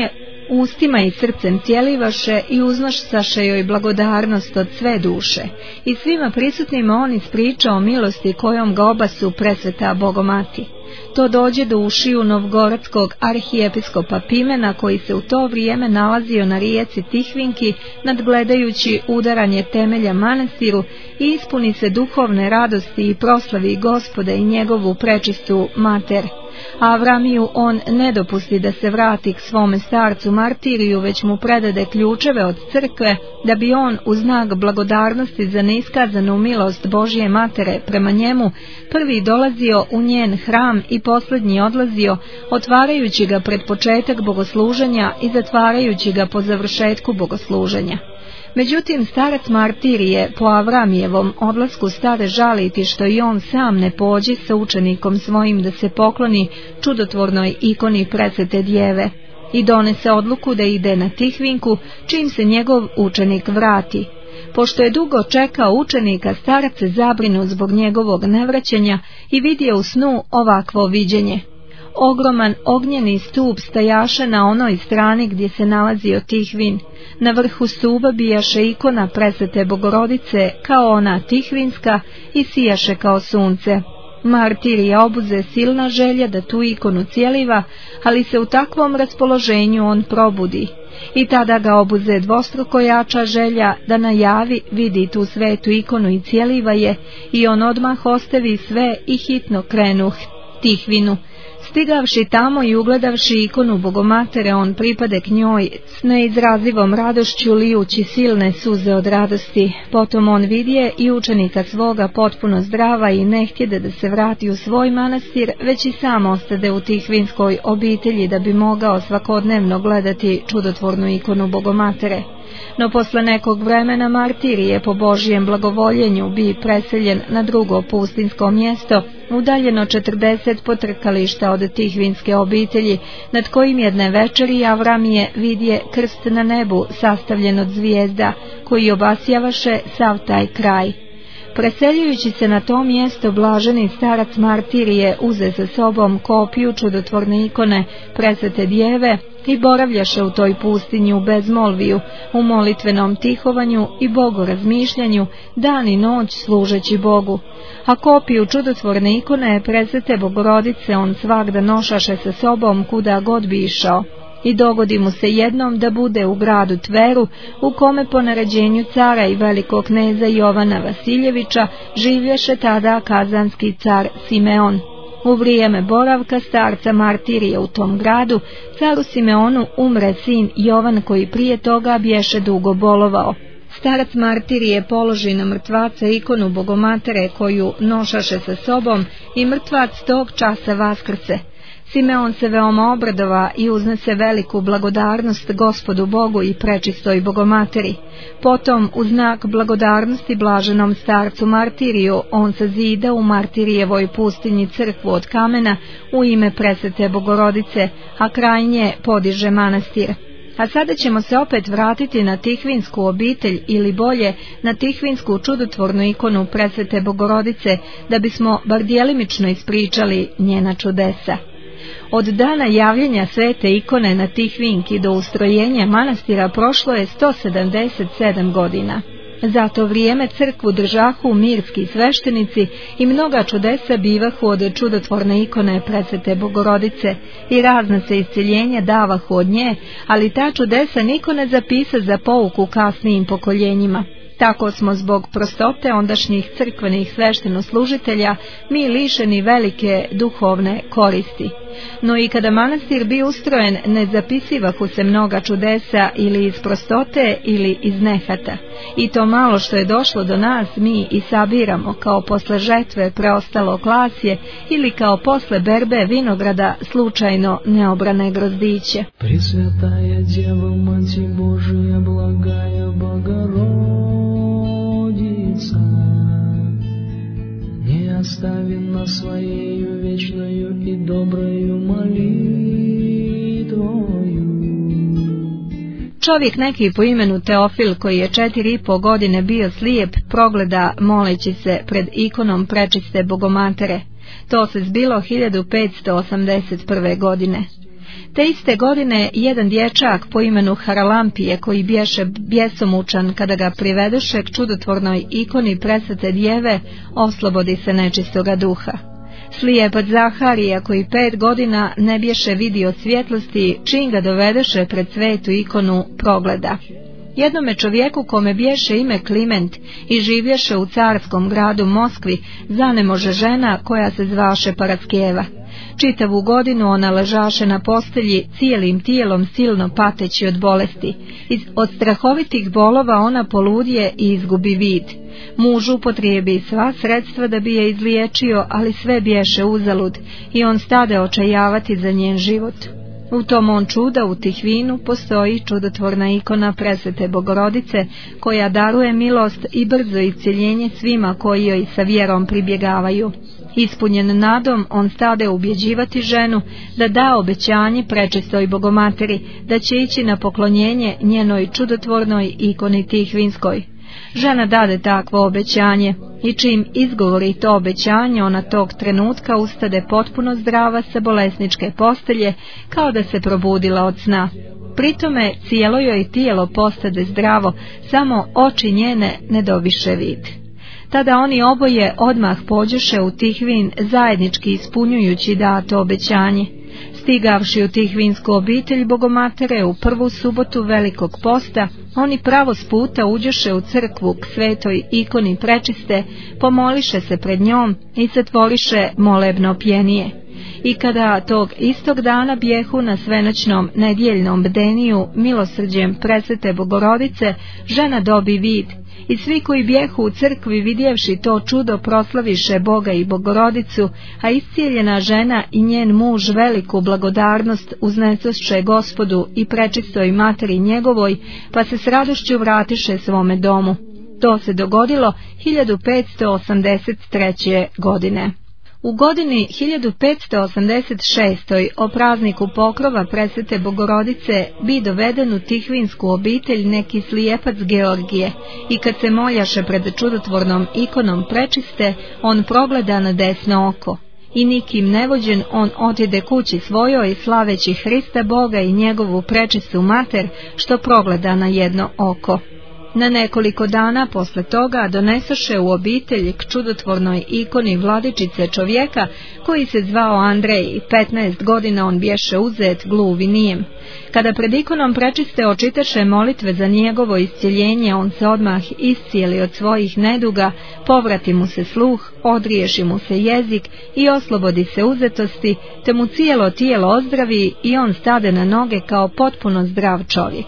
ustima i srcem cijelivaše i uznošaše joj blagodarnost od sve duše. I svima prisutnima on ispriča o milosti kojom ga obasu presveta Bogomati. To dođe do ušiju novgorodskog arhijepiskopa Pimena, koji se u to vrijeme nalazio na rijeci Tihvinki, nadgledajući udaranje temelja manastiru, i ispuni se duhovne radosti i proslavi Gospoda i njegovu prečistu mater. Avramiju on ne dopusti da se vrati k svome starcu Martiriju, već mu predade ključeve od crkve, da bi on u znak blagodarnosti za neiskazanu milost Božje matere prema njemu prvi dolazio u njen hram i posljednji odlazio, otvarajući ga pred početak bogosluženja i zatvarajući ga po završetku bogosluženja. Međutim, starac Martirije po Avramijevom odlasku stade žaliti što i on sam ne pođe sa učenikom svojim da se pokloni čudotvornoj ikoni presvete djeve, i donese odluku da ide na Tihvinku čim se njegov učenik vrati. Pošto je dugo čekao učenika, starac se zabrinu zbog njegovog nevraćanja i vidio u snu ovakvo viđenje. Ogroman ognjeni stup stajaše na onoj strani gdje se nalazio Tihvin. Na vrhu stupa bijaše ikona presvete Bogorodice kao ona Tihvinska i sijaše kao sunce. Martirija obuze silna želja da tu ikonu cijeliva, ali se u takvom raspoloženju on probudi. I tada ga obuze dvostruko jača želja da najavi vidi tu svetu ikonu i cijeliva je, i on odmah ostavi sve i hitno krenu Tihvinu. Stigavši tamo i ugledavši ikonu Bogomatere, on pripade k njoj s neizrazivom radošću, lijući silne suze od radosti. Potom on vidje i učenika svoga potpuno zdrava i ne htjede da se vrati u svoj manastir, već i sam ostade u Tihvinskoj obitelji da bi mogao svakodnevno gledati čudotvornu ikonu Bogomatere. No posle nekog vremena Martirije po Božijem blagovoljenju bi preseljen na drugo pustinsko mjesto, udaljeno četrdeset potrkališta od Tihvinske obitelji, nad kojim jedne večeri Avramije vidje krst na nebu sastavljen od zvijezda, koji obasjavaše sav taj kraj. Preseljujući se na to mjesto, blaženi starac Martirije uze sa sobom kopiju čudotvorne ikone presvete djeve i boravljaše u toj pustinji u bezmolviju, u molitvenom tihovanju i bogorazmišljanju, dan i noć služeći Bogu. A kopiju čudotvorne ikone presvete Bogorodice on svagda nošaše sa sobom kuda god bi išao. I dogodi mu se jednom da bude u gradu Tveru, u kome po naređenju cara i velikog kneza Jovana Vasiljevića življeše tada kazanski car Simeon. U vrijeme boravka starca Martirija u tom gradu, caru Simeonu umre sin Jovan, koji prije toga bješe dugo bolovao. Starac Martirije položi na mrtvaca ikonu Bogomatere koju nošaše sa sobom i mrtvac tog časa vaskrse. Simeon se veoma obradova i uznese veliku blagodarnost Gospodu Bogu i prečistoj Bogomateri. Potom, u znak blagodarnosti blaženom starcu Martiriju, on sazida u Martirijevoj pustinji crkvu od kamena u ime presvete Bogorodice, a kraj nje podiže manastir. A sada ćemo se opet vratiti na Tihvinsku obitelj, ili bolje na Tihvinsku čudotvornu ikonu presvete Bogorodice, da bismo bar djelimično ispričali njena čudesa. Od dana javljenja svete ikone na Tihvinki do ustrojenja manastira prošlo je sto sedamdeset sedam godina. Za to vrijeme crkvu držahu mirski sveštenici i mnoga čudesa bivahu od čudotvorne ikone presvete Bogorodice i razna se isceljenja davahu od nje, ali ta čudesa niko ne zapisa za pouku kasnijim pokoljenjima. Tako smo zbog prostote ondašnjih crkvenih sveštenoslužitelja mi lišeni velike duhovne koristi. No i kada manastir bio ustrojen, ne zapisivahu se mnoga čudesa ili iz prostote ili iz nehata. I to malo što je došlo do nas mi i sabiramo kao posle žetve preostalo klasje ili kao posle berbe vinograda slučajno neobrane grozdiće. Пресвятая Дева, Мать Божия, благая Богородица, не остави нас своею вечною и доброю молитвою. Čovjek neki po imenu Teofil, koji je četiri i po godine bio slijep, progleda moleći se pred ikonom prečiste Bogomatere. To se zbilo hiljadu petsto osamdeset prve godine. Te iste godine jedan dječak po imenu Haralampije, koji bješe bjesomučan kada ga privedoše k čudotvornoj ikoni presvete djeve, oslobodi se nečistoga duha. Slijepac Zaharija, koji pet godina ne bješe vidio svjetlosti, čim ga dovedeše pred svetu ikonu, progleda. Jednome čovjeku, kome bješe ime Kliment i živješe u carskom gradu Moskvi, zanemože žena koja se zvaše Paraskeva. Čitavu godinu ona ležaše na postelji, cijelim tijelom silno pateći od bolesti. Iz, od strahovitih bolova ona poludje i izgubi vid. Muž upotrijebi sva sredstva da bi je izliječio, ali sve bješe uzalud i on stade očajavati za njen život. U tom on čuda u Tihvinu postoji čudotvorna ikona presvete Bogorodice, koja daruje milost i brzo iscjeljenje svima koji joj sa vjerom pribjegavaju. Ispunjen nadom, on stade ubjeđivati ženu da da obećanje prečistoj Bogomateri, da će ići na poklonjenje njenoj čudotvornoj ikoni Tihvinskoj. Žena dade takvo obećanje i čim izgovori to obećanje, ona tog trenutka ustade potpuno zdrava sa bolesničke postelje, kao da se probudila od sna. Pritome cijelo joj tijelo postade zdravo, samo oči njene ne dobiše vid. Tada oni oboje odmah pođoše u Tihvin, zajednički ispunjujući dato obećanje. Stigavši u Tihvinsku obitelj Bogomatere u prvu subotu velikog posta, oni pravo s puta uđoše u crkvu k svetoj ikoni prečiste, pomoliše se pred njom i zatvoriše molebno pjenije. I kada tog istog dana bjehu na svenoćnom nedjeljnom bdeniju milosrđem presvete Bogorodice, žena dobi vid. I svi koji bjehu u crkvi vidjevši to čudo proslaviše Boga i Bogorodicu, a iscijeljena žena i njen muž veliku blagodarnost uznesosše Gospodu i prečistoj materi njegovoj, pa se s radošću vratiše svome domu. To se dogodilo hiljadu petsto osamdeset treće. godine. U godini hiljadu petsto osamdeset šestoj o prazniku pokrova presvete Bogorodice bi doveden u Tihvinsku obitelj neki slijepac Georgije i kad se moljaše pred čudotvornom ikonom prečiste, on progleda na desno oko. I nikim nevođen on otide kući svojoj slaveći Hrista Boga i njegovu prečistu mater, što progleda na jedno oko. Na nekoliko dana posle toga donesoše u obitelj k čudotvornoj ikoni vladičice čovjeka koji se zvao Andrej i petnaest godina on bješe uzet gluvinijem. Kada pred ikonom prečiste očitaše molitve za njegovo iscjeljenje, on se odmah iscijeli od svojih neduga, povrati mu se sluh, odriješi mu se jezik i oslobodi se uzetosti, te mu cijelo tijelo ozdravi i on stade na noge kao potpuno zdrav čovjek.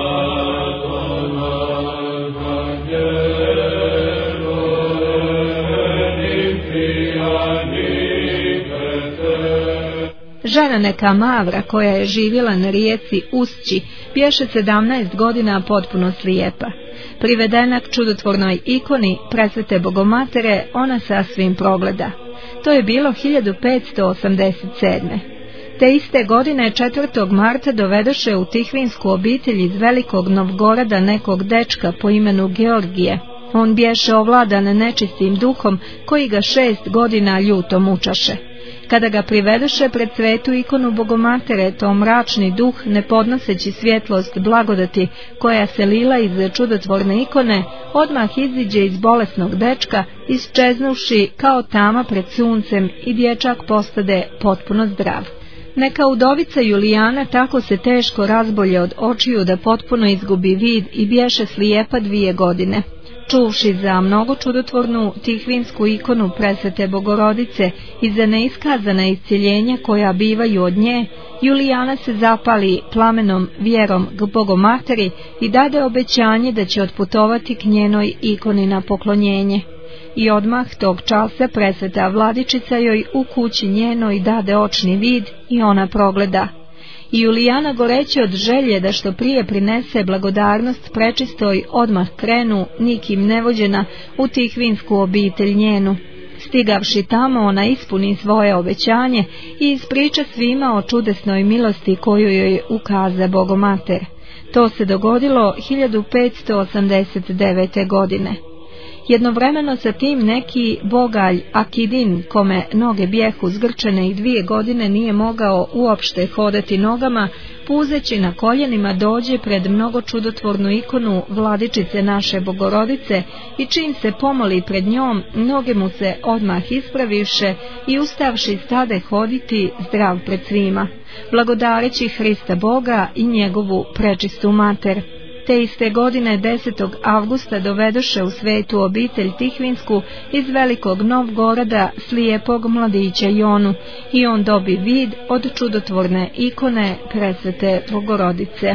Žena neka Mavra, koja je živjela na rijeci Usći, bješe sedamnaest godina potpuno slijepa. Privedena k čudotvornoj ikoni presvete Bogomatere, ona sasvim progleda. To je bilo hiljadu petsto osamdeset sedme. Te iste godine četvrtog marta dovedoše u Tihvinsku obitelj iz Velikog Novgorada nekog dečka po imenu Georgije. On bješe ovladan nečistim duhom koji ga šest godina ljuto mučaše. Kada ga privedoše pred svetu ikonu Bogomatere, to mračni duh, ne podnoseći svjetlost blagodati koja se lila iz čudotvorne ikone, odmah iziđe iz bolesnog dečka, isčeznuvši kao tama pred suncem, i dječak postade potpuno zdrav. Neka udovica Julijana tako se teško razbolje od očiju da potpuno izgubi vid i bješe slijepa dvije godine. Čuvši za mnogo čudotvornu Tihvinsku ikonu presvete Bogorodice i za neiskazana iscjeljenja koja bivaju od nje, Julijana se zapali plamenom vjerom k Bogomateri i dade obećanje da će otputovati k njenoj ikoni na poklonjenje. I odmah tog časa presveta vladičica joj u kući njenoj dade očni vid i ona progleda. I Julijana, goreće od želje da što prije prinese blagodarnost prečistoj, odmah krenu, nikim nevođena, u Tihvinsku obitelj njenu. Stigavši tamo, ona ispuni svoje obećanje i ispriča svima o čudesnoj milosti koju joj ukaza Bogomater. To se dogodilo hiljadu petsto osamdeset devete. godine. Jednovremeno sa tim neki bogalj Akidin, kome noge bijehu zgrčene i dvije godine nije mogao uopšte hodati nogama, puzeći na koljenima dođe pred mnogo čudotvornu ikonu Vladičice naše Bogorodice i čim se pomoli pred njom, noge mu se odmah ispravivše i ustavši stade hoditi zdrav pred svima, blagodareći Hrista Boga i njegovu prečistu mater. Te iste godine desetog avgusta dovedoše u svetu obitelj Tihvinsku iz Velikog Novgorada slijepog mladića Jonu i on dobi vid od čudotvorne ikone Presvete Bogorodice.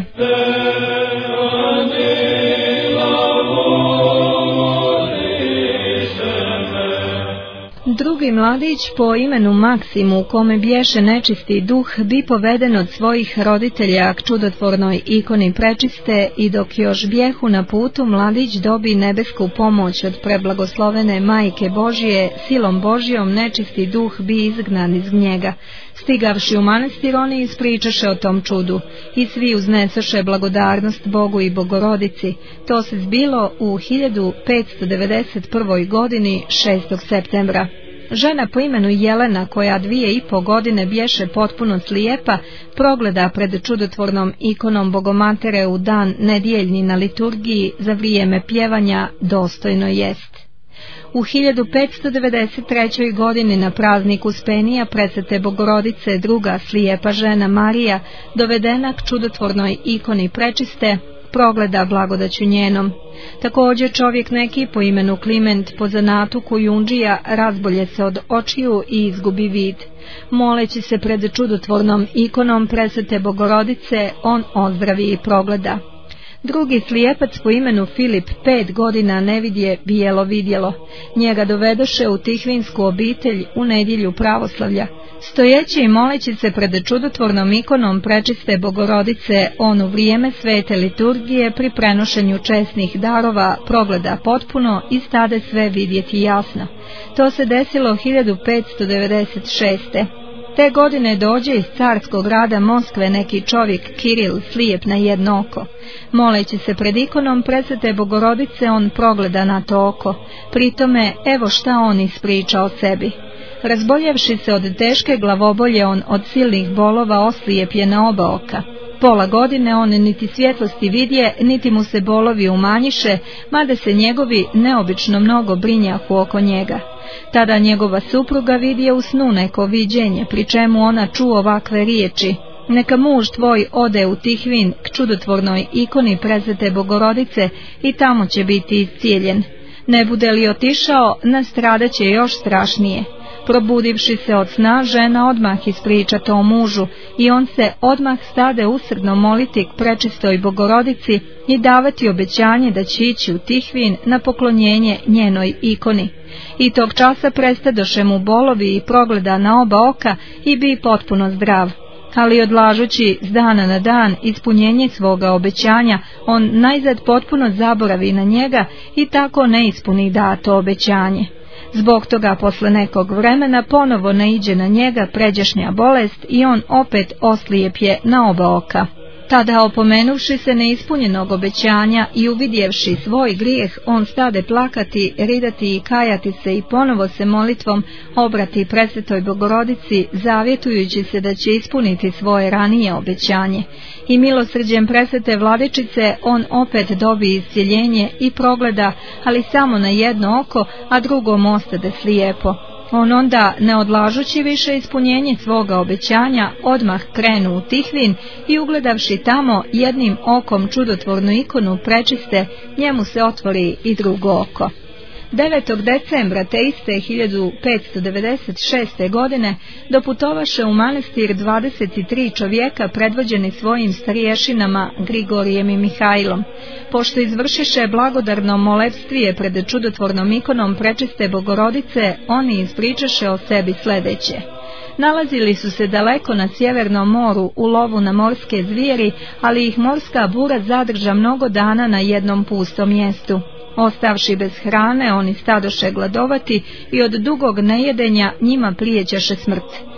Drugi mladić po imenu Maksim, u kome bješe nečisti duh, bi poveden od svojih roditelja k čudotvornoj ikoni prečiste i dok još bjehu na putu, mladić dobi nebesku pomoć od preblagoslovene Majke Božije, silom Božijom nečisti duh bi izgnan iz njega. Stigavši u manastir, oni ispričaše o tom čudu i svi uznesoše blagodarnost Bogu i Bogorodici. To se zbilo u hiljadu petsto devedeset prvoj godini šestog septembra. Žena po imenu Jelena, koja dvije i po godine bješe potpuno slijepa, progleda pred čudotvornom ikonom Bogomatere u dan nedjeljni na liturgiji za vrijeme pjevanja dostojno jest. U hiljadu petsto devedeset trećoj godini na praznik Uspenija Presvete Bogorodice druga slijepa žena Marija, dovedena k čudotvornoj ikoni prečiste, progleda blagodaću njenom. Također čovjek neki po imenu Kliment po zanatu Kujundžija razbolje se od očiju i izgubi vid. Moleći se pred čudotvornom ikonom Presvete Bogorodice, on ozdravi i progleda. Drugi slijepac po imenu Filip pet godina ne vidje bijelo vidjelo. Njega dovedoše u Tihvinsku obitelj u nedjelju pravoslavlja. Stojeći i moleći se pred čudotvornom ikonom Prečiste Bogorodice, on u vrijeme svete liturgije pri prenošenju česnih darova progleda potpuno i stade sve vidjeti jasno. To se desilo hiljadu petsto devedeset šeste. Te godine dođe iz carskog grada Moskve neki čovjek Kiril, slijep na jedno oko. Moleći se pred ikonom Presvete Bogorodice, on progleda na to oko. Pritome, evo šta on ispriča o sebi. Razboljevši se od teške glavobolje, on od silnih bolova oslijep je na oba oka. Pola godine on niti svjetlosti vidje, niti mu se bolovi umanjiše, mada se njegovi neobično mnogo brinjahu oko njega. Tada njegova supruga vidje u snu neko viđenje, pri čemu ona čuo ovakve riječi: neka muž tvoj ode u Tihvin k čudotvornoj ikoni Presvete Bogorodice i tamo će biti iscijeljen. Ne bude li otišao, nastradaće još strašnije. Probudivši se od sna, žena odmah ispriča to mužu i on se odmah stade usrdno moliti k Prečistoj Bogorodici i davati obećanje da će ići u Tihvin na poklonjenje njenoj ikoni. I tog časa prestadoše mu bolovi i progleda na oba oka i bi potpuno zdrav. Ali odlažući s dana na dan ispunjenje svoga obećanja, on najzad potpuno zaboravi na njega i tako ne ispuni dato obećanje. Zbog toga posle nekog vremena ponovo naiđe na njega pređašnja bolest i on opet oslijepje na oba oka. Tada, opomenuvši se neispunjenog obećanja i uvidjevši svoj grijeh, on stade plakati, ridati i kajati se i ponovo se molitvom obrati Presvetoj Bogorodici, zavjetujući se da će ispuniti svoje ranije obećanje. I milosrđem Presvete Vladičice on opet dobi iscijeljenje i progleda, ali samo na jedno oko, a drugom ostade slijepo. On onda, ne odlažući više ispunjenje svoga obećanja, odmah krenu u Tihvin i ugledavši tamo jednim okom čudotvornu ikonu Prečiste, njemu se otvori i drugo oko. devetog decembra te iste hiljadu petsto devedeset šeste. godine doputovaše u manastir dvadeset tri čovjeka predvođeni svojim starješinama Grigorijem i Mihajlom. Pošto izvršiše blagodarno molevstvije pred čudotvornom ikonom Prečiste Bogorodice, oni ispričaše o sebi sljedeće. Nalazili su se daleko na Sjevernom moru u lovu na morske zvijeri, ali ih morska bura zadrža mnogo dana na jednom pustom mjestu. Ostavši bez hrane, oni stadoše gladovati i od dugog nejedenja njima prijećaše smrt.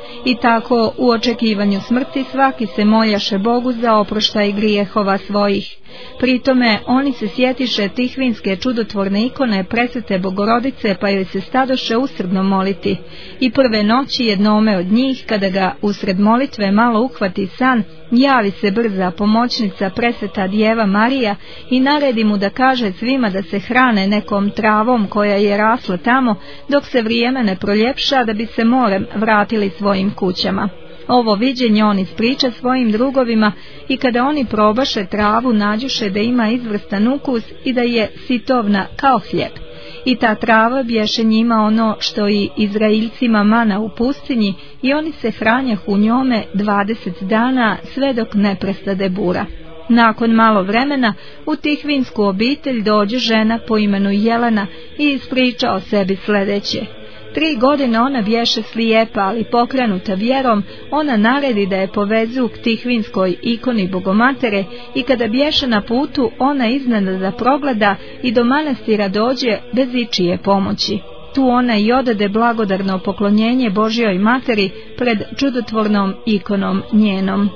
I tako u očekivanju smrti svaki se moljaše Bogu za oproštaj grijehova svojih. Pritome oni se sjetiše tihvinske čudotvorne ikone presvete Bogorodice, pa joj se stadoše usrdno moliti. I prve noći jednome od njih, kada ga usred molitve malo uhvati san, javi se brza pomoćnica presveta Djeva Marija i naredi mu da kaže svima da se hrane nekom travom koja je rasla tamo, dok se vrijeme ne proljepša, da bi se morem vratili svojim kućama. Ovo viđenje on ispriča svojim drugovima i kada oni probaše travu, nađuše da ima izvrstan ukus i da je sitovna kao hljeb. I ta trava bješe njima ono što i Izraeljcima mana u pustinji, i oni se hranjahu njome dvadeset dana sve dok ne prestade bura. Nakon malo vremena u tihvinsku obitelj dođe žena po imenu Jelena i ispriča o sebi sljedeće. Tri godine ona bješe slijepa, ali pokrenuta vjerom, ona naredi da je povezu k tihvinskoj ikoni Bogomatere, i kada bješe na putu, ona iznenada progleda i do manastira dođe bez ičije pomoći. Tu ona i odade blagodarno poklonjenje Božjoj materi pred čudotvornom ikonom njenom.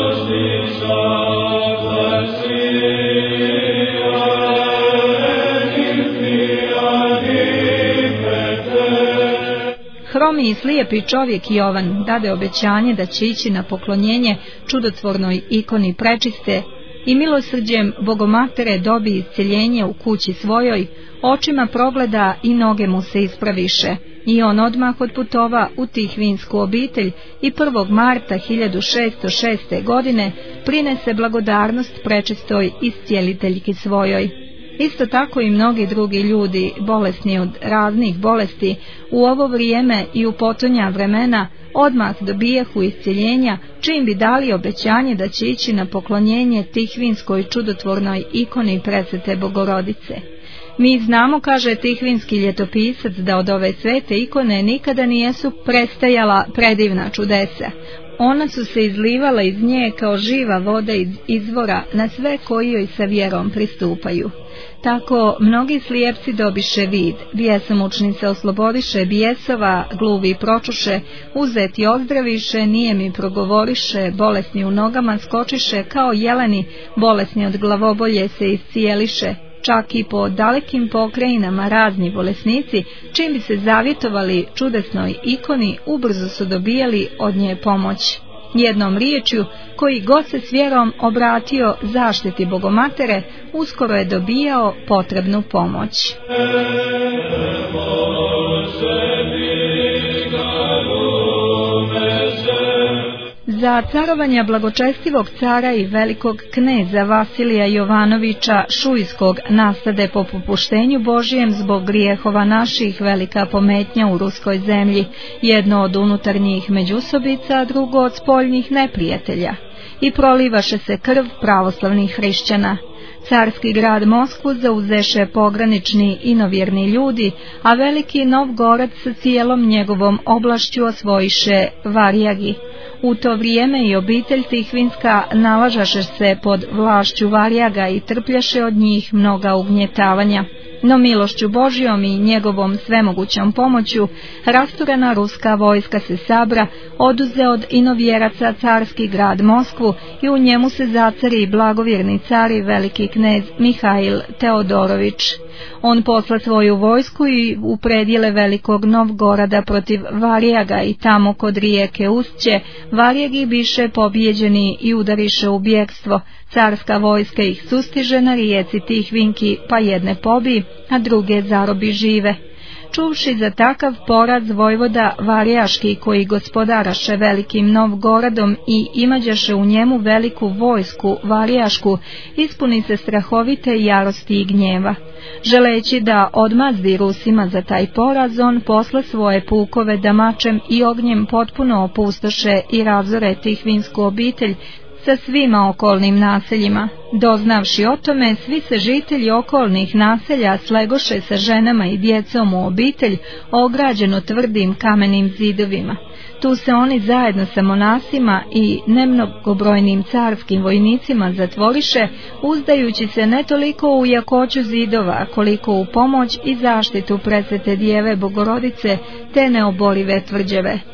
Hromi i slijepi čovjek Jovan dade obećanje da će ići na poklonjenje čudotvornoj ikoni prečiste i milosrđem Bogomatere dobi isceljenje u kući svojoj, očima progleda i noge mu se ispraviše. I on odmah odputova u tihvinsku obitelj i prvog marta hiljadu šeststo šeste. godine prinese blagodarnost prečistoj iscijeliteljki svojoj. Isto tako i mnogi drugi ljudi, bolesni od raznih bolesti, u ovo vrijeme i u potonja vremena odmah dobijahu isceljenja, čim bi dali obećanje da će ići na poklonjenje tihvinskoj čudotvornoj ikoni presvete Bogorodice. Mi znamo, kaže tihvinski ljetopisac, da od ove svete ikone nikada nijesu prestajala predivna čudesa. Ona su se izlivala iz nje kao živa voda iz izvora na sve koji joj sa vjerom pristupaju. Tako mnogi slijepci dobiše vid, bjesomučnice oslobodiše bijesova, gluvi pročuše, uzeti ozdraviše, nijemi progovoriše, bolesni u nogama skočiše kao jeleni, bolesni od glavobolje se iscijeliše. Čak i po dalekim pokrajinama razni bolesnici, čim bi se zavjetovali čudesnoj ikoni, ubrzo su dobijali od nje pomoć. Jednom riječju, koji god se s vjerom obratio zaštiti Bogomatere, uskoro je dobijao potrebnu pomoć. Za carovanja blagočestivog cara i velikog kneza Vasilija Jovanovića Šujskog nastade po popuštenju Božijem zbog grijehova naših velika pometnja u ruskoj zemlji, jedno od unutarnjih međusobica, a drugo od spoljnih neprijatelja. I prolivaše se krv pravoslavnih hrišćana. Carski grad Moskvu zauzeše pogranični inovjerni ljudi, a veliki Novgorod sa cijelom njegovom oblašću osvojiše Varjagi. U to vrijeme i obitelj tihvinska nalažaše se pod vlašću Varjaga i trpljaše od njih mnoga ugnjetavanja. No milošću Božjom i njegovom svemogućom pomoću rasturena ruska vojska se sabra, oduze od inovjeraca carski grad Moskvu i u njemu se zacari blagovjerni car i veliki knez Mihail Teodorović. On posla svoju vojsku i u predjele velikog Novgorada protiv Varjaga i tamo kod rijeke Ustće Varjagi biše pobjeđeni i udariše u bjegstvo. Carska vojska ih sustiže na rijeci Tihvinki, pa jedne pobi, a druge zarobi žive. Čuvši za takav poraz vojvoda Varjaški, koji gospodaraše velikim Novgoradom i imađaše u njemu veliku vojsku Varjašku, ispuni se strahovite jarosti i gnjeva. Želeći da odmazdi Rusima za taj poraz, on posla svoje pukove da mačem i ognjem potpuno opustoše i razore tihvinsku obitelj sa svima okolnim naseljima. Doznavši o tome, svi se žitelji okolnih naselja slegoše sa ženama i djecom u obitelj, ograđeno tvrdim kamenim zidovima. Tu se oni zajedno sa monasima i nemnogobrojnim carskim vojnicima zatvoriše, uzdajući se ne toliko u jakoću zidova, koliko u pomoć i zaštitu presvete Djeve Bogorodice te neoborive tvrđave.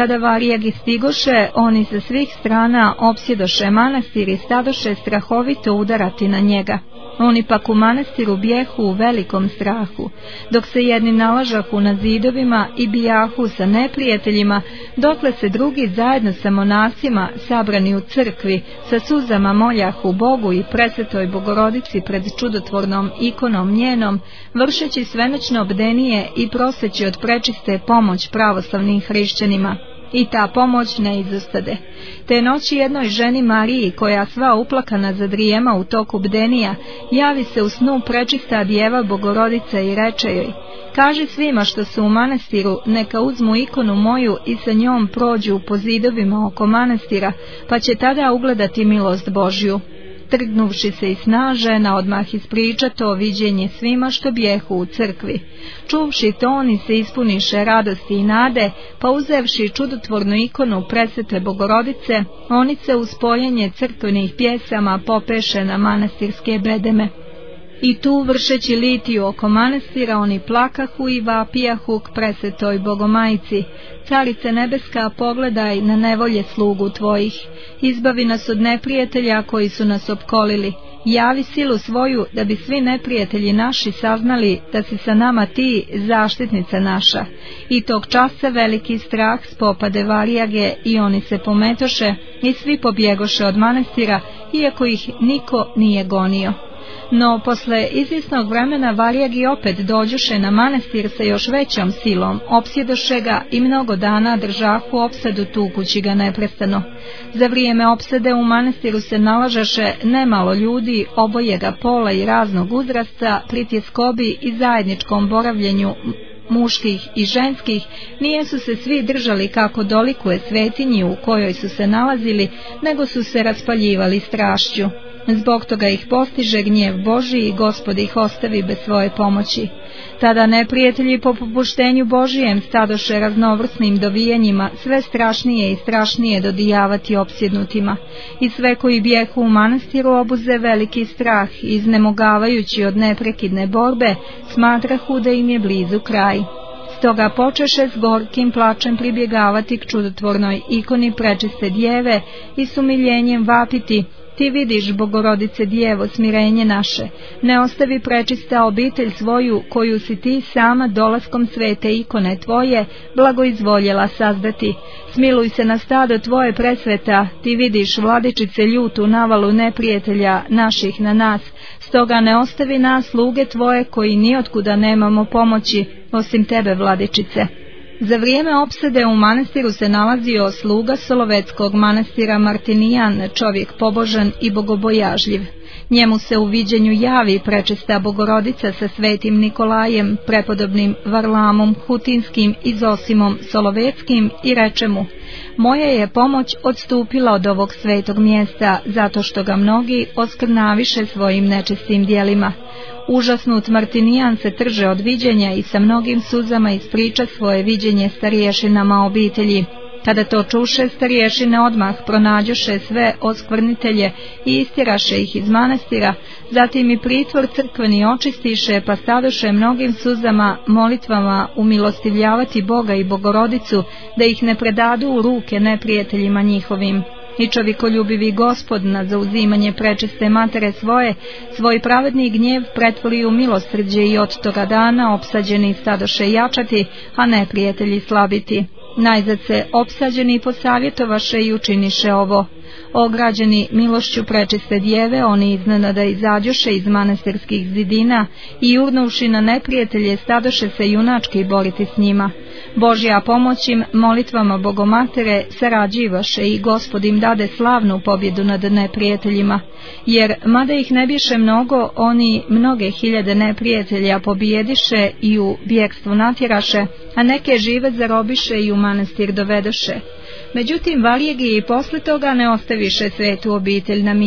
Kada varijagi stigoše, oni sa svih strana opsjedoše manastir i stadoše strahovito udarati na njega. Oni pak u manastiru bjehu u velikom strahu, dok se jedni nalažahu na zidovima i bijahu sa neprijateljima, dokle se drugi zajedno sa monasima, sabrani u crkvi, sa suzama moljahu Bogu i presvetoj Bogorodici pred čudotvornom ikonom njenom, vršeći svenoćno bdenije i proseći od prečiste pomoć pravoslavnim hrišćanima. I ta pomoć ne izostade. Te noći jednoj ženi Mariji, koja sva uplakana zadrijema u toku bdenija, javi se u snu prečista djeva Bogorodica i reče joj: kaži svima što su u manastiru, neka uzmu ikonu moju i sa njom prođu po zidovima oko manastira, pa će tada ugledati milost Božju. Trgnuvši se iz sna, žena odmah ispriča to viđenje svima što bjehu u crkvi. Čuvši to, oni se ispuniše radosti i nade, pa uzevši čudotvornu ikonu presvete Bogorodice, oni se uz spojenje crkvenih pjesama popeše na manastirske bedeme. I tu, vršeći litiju oko manastira, oni plakahu i vapijahu k presvetoj Bogomajci: Carice nebeska, pogledaj na nevolje slugu tvojih, izbavi nas od neprijatelja koji su nas opkolili, javi silu svoju da bi svi neprijatelji naši saznali da si sa nama ti, zaštitnica naša. I tog časa veliki strah spopade varijage i oni se pometoše i svi pobjegoše od manastira, iako ih niko nije gonio. No, posle izvjesnog vremena varijagi opet dođoše na manastir sa još većom silom, opsjedoše ga i mnogo dana držahu opsadu tukući ga neprestano. Za vrijeme opsade u manastiru se nalažaše nemalo ljudi obojega pola i raznog uzrasta, pri tjeskobi i zajedničkom boravljenju muških i ženskih. Nijesu se svi držali kako dolikuje svetinji u kojoj su se nalazili, nego su se raspaljivali strašću. Zbog toga ih postiže gnjev Božji i Gospod ih ostavi bez svoje pomoći. Tada neprijatelji po popuštenju Božijem stadoše raznovrsnim dovijenjima sve strašnije i strašnije dodijavati opsjednutima. I sve koji bjehu u manastiru obuze veliki strah, iznemogavajući od neprekidne borbe, smatrahu da im je blizu kraj. Stoga počeše s gorkim plačem pribjegavati k čudotvornoj ikoni prečiste djeve i s umiljenjem vapiti: ti vidiš, Bogorodice djevo, smirenje naše, ne ostavi prečista obitelj svoju, koju si ti sama dolaskom svete ikone tvoje blagoizvoljela sazdati. Smiluj se na stado tvoje presveta, ti vidiš, Vladičice, ljutu navalu neprijatelja naših na nas, stoga ne ostavi nas, sluge tvoje, koji nijotkuda nemamo pomoći, osim tebe, Vladičice. Za vrijeme opsade u manastiru se nalazio sluga Solovetskog manastira Martinijan, čovjek pobožan i bogobojažljiv. Njemu se u viđenju javi prečista Bogorodica sa svetim Nikolajem, prepodobnim Varlamom Hutinskim i Zosimom Solovetskim i reče mu: moja je pomoć odstupila od ovog svetog mjesta, zato što ga mnogi oskrnaviše svojim nečistim djelima. Užasnut Martinijan se trže od viđenja i sa mnogim suzama ispriča svoje viđenje stariješinama obitelji. Kada to čuše, stariješine odmah pronađoše sve oskvrnitelje i istjeraše ih iz manastira, zatim i pritvor crkveni očistiše, pa stadoše mnogim suzama, molitvama umilostivljavati Boga i Bogorodicu, da ih ne predadu u ruke neprijateljima njihovim. I čovjekoljubivi Gospod na zauzimanje prečiste matere svoje, svoj pravedni gnjev pretvori u milosrđe i od toga dana opsađeni stadoše jačati, a neprijatelji slabiti. Najzad se opsađeni posavjetovaše i učiniše ovo: ograđeni milošću prečiste djeve, oni iznenada izađoše iz manastirskih zidina i urnuvši na neprijatelje stadoše se junački boriti s njima. Božja pomoć im molitvama Bogomatere sarađivaše i Gospod im dade slavnu pobjedu nad neprijateljima, jer mada ih ne biše mnogo, oni mnoge hiljade neprijatelja pobijediše i u bjegstvu natjeraše, a neke žive zarobiše i u manastir dovedoše. Međutim, varijegi i posle toga ne ostaviše svetu obitelj na miru.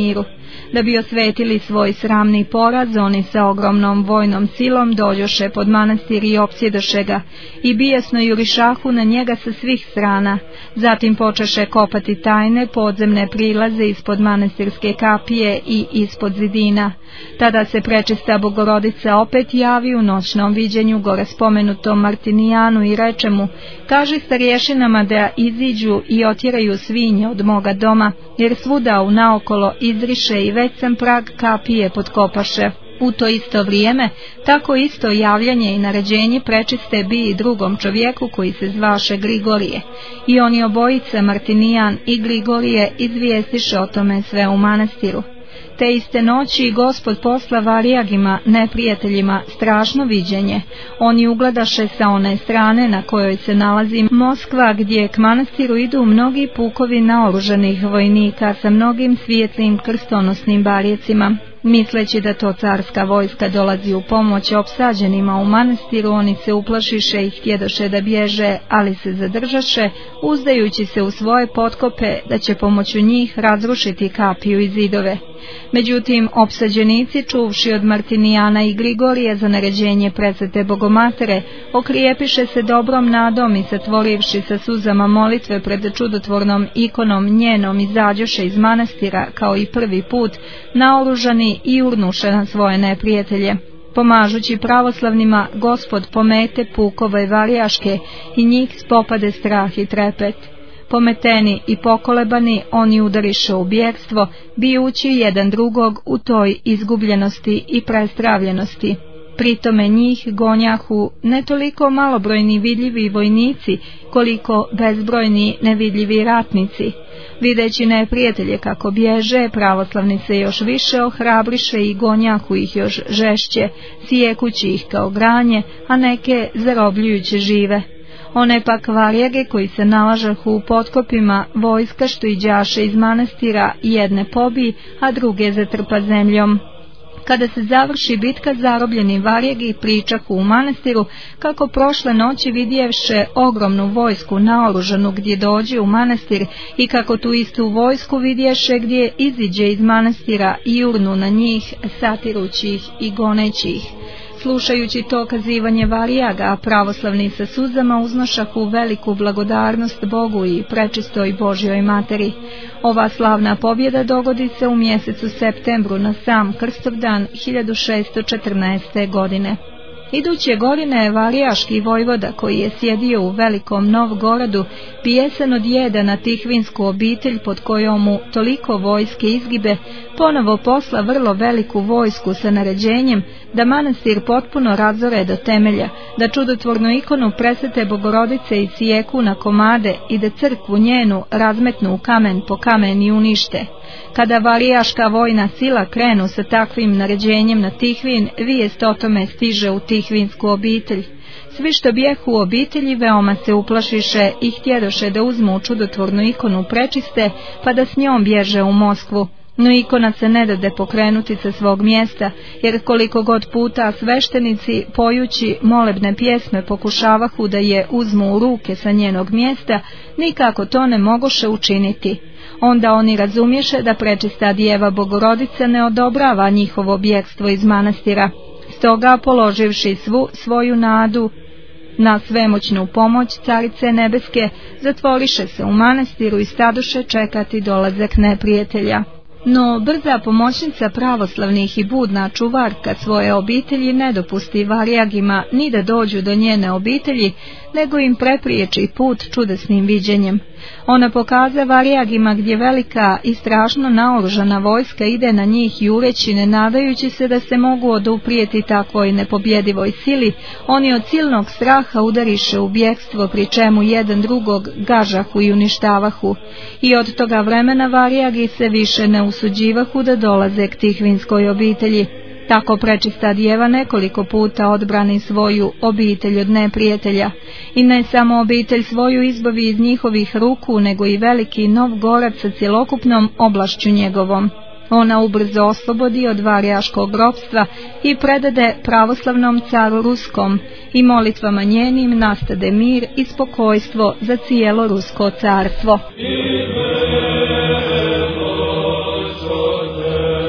Da bi osvetili svoj sramni poraz, oni sa ogromnom vojnom silom dođoše pod manastir i opsjedoše ga i bijesno jurišahu na njega sa svih strana. Zatim počeše kopati tajne podzemne prilaze ispod manastirske kapije i ispod zidina. Tada se prečista Bogorodica opet javi u noćnom viđenju gore spomenutom Martinijanu i reče mu: kaži starješinama da iziđu i otjeraju svinje od moga doma, jer svuda unaokolo izriše i već sam prag kapije potkopaše. U to isto vrijeme, tako isto javljanje i naređenje prečiste bi i drugom čovjeku koji se zvaše Grigorije. I oni obojice, Martinijan i Grigorije, izvijestiše o tome sve u manastiru. Te iste noći Gospod posla varijagima, neprijateljima, strašno viđenje. Oni ugledaše sa one strane na kojoj se nalazi Moskva, gdje k manastiru idu mnogi pukovi naoružanih vojnika sa mnogim svijetlim krstonosnim barijecima. Misleći da to carska vojska dolazi u pomoć opsađenima u manastiru, oni se uplašiše i htjedoše da bježe, ali se zadržaše, uzdajući se u svoje potkope da će pomoću njih razrušiti kapiju i zidove. Međutim, opsađenici, čuvši od Martinijana i Grigorije za naređenje presvete Bogomatere, okrijepiše se dobrom nadom i satvorivši sa suzama molitve pred čudotvornom ikonom njenom, izađoše iz manastira kao i prvi put, naoružani i urnuše na svoje neprijatelje. Pomažući pravoslavnima, Gospod pomete pukove varijaške i njih spopade strah i trepet. Pometeni i pokolebani, oni udariše u bjegstvo, bijući jedan drugog u toj izgubljenosti i prestravljenosti. Pritome njih gonjahu ne toliko malobrojni vidljivi vojnici, koliko bezbrojni nevidljivi ratnici. Videći neprijatelje kako bježe, pravoslavni se još više ohrabriše i gonjahu ih još žešće, sijekući ih kao granje, a neke zarobljujući žive. One pak varijage koji se nalažahu u potkopima vojska što iđaše iz manastira, jedne pobi, a druge zatrpa zemljom. Kada se završi bitka, zarobljeni varijagi pričahu u manastiru kako prošle noći vidjevše ogromnu vojsku naoružanu gdje dođe u manastir i kako tu istu vojsku vidješe gdje iziđe iz manastira i urnu na njih, satirući ih i goneći ih. Slušajući to kazivanje varijaga, pravoslavni sa suzama uznošahu veliku blagodarnost Bogu i prečistoj Božjoj materi. Ova slavna pobjeda dogodi se u mjesecu septembru na sam Krstovdan hiljadu šesto četrnaeste. godine. Iduće godine varijaški vojvoda koji je sjedio u velikom Novgorodu pijesan od jeda na tihvinsku obitelj pod kojom mu toliko vojske izgibe, ponovo posla vrlo veliku vojsku sa naređenjem da manastir potpuno razore do temelja, da čudotvornu ikonu presvete Bogorodice isijeku na komade i da crkvu njenu razmetnu u kamen po kamen i unište. Kada varijaška vojna sila krenu sa takvim naređenjem na Tihvin, vijest o tome stiže u tihvinsku obitelj. Svi što bijehu u obitelji veoma se uplašiše i htjedoše da uzmu čudotvornu ikonu prečiste, pa da s njom bježe u Moskvu. No ikona se ne dade pokrenuti sa svog mjesta, jer koliko god puta sveštenici, pojući molebne pjesme, pokušavahu da je uzmu u ruke sa njenog mjesta, nikako to ne mogoše učiniti. Onda oni razumješe da prečista Djeva Bogorodica ne odobrava njihovo bjegstvo iz manastira. Stoga, položivši svu svoju nadu na svemoćnu pomoć Carice Nebeske, zatvoriše se u manastiru i stadoše čekati dolazak neprijatelja. No brza pomoćnica pravoslavnih i budna čuvarka svoje obitelji ne dopusti varijagima ni da dođu do njene obitelji, nego im prepriječi put čudesnim viđenjem. Ona pokaza varijagima gdje velika i strašno naoružana vojska ide na njih jureći, ne nadajući se da se mogu oduprijeti takvoj nepobjedivoj sili. Oni od silnog straha udariše u bjegstvo, pri čemu jedan drugog gažahu i uništavahu. I od toga vremena varijagi se više ne usuđivahu da dolaze k tihvinskoj obitelji. Tako prečista Djeva nekoliko puta odbrani svoju obitelj od neprijatelja, i ne samo obitelj svoju izbavi iz njihovih ruku, nego i veliki Novgorod sa cjelokupnom oblašću njegovom. Ona ubrzo oslobodi od varijaškog ropstva i predade pravoslavnom caru Ruskom, i molitvama njenim nastade mir i spokojstvo za cijelo Rusko carstvo.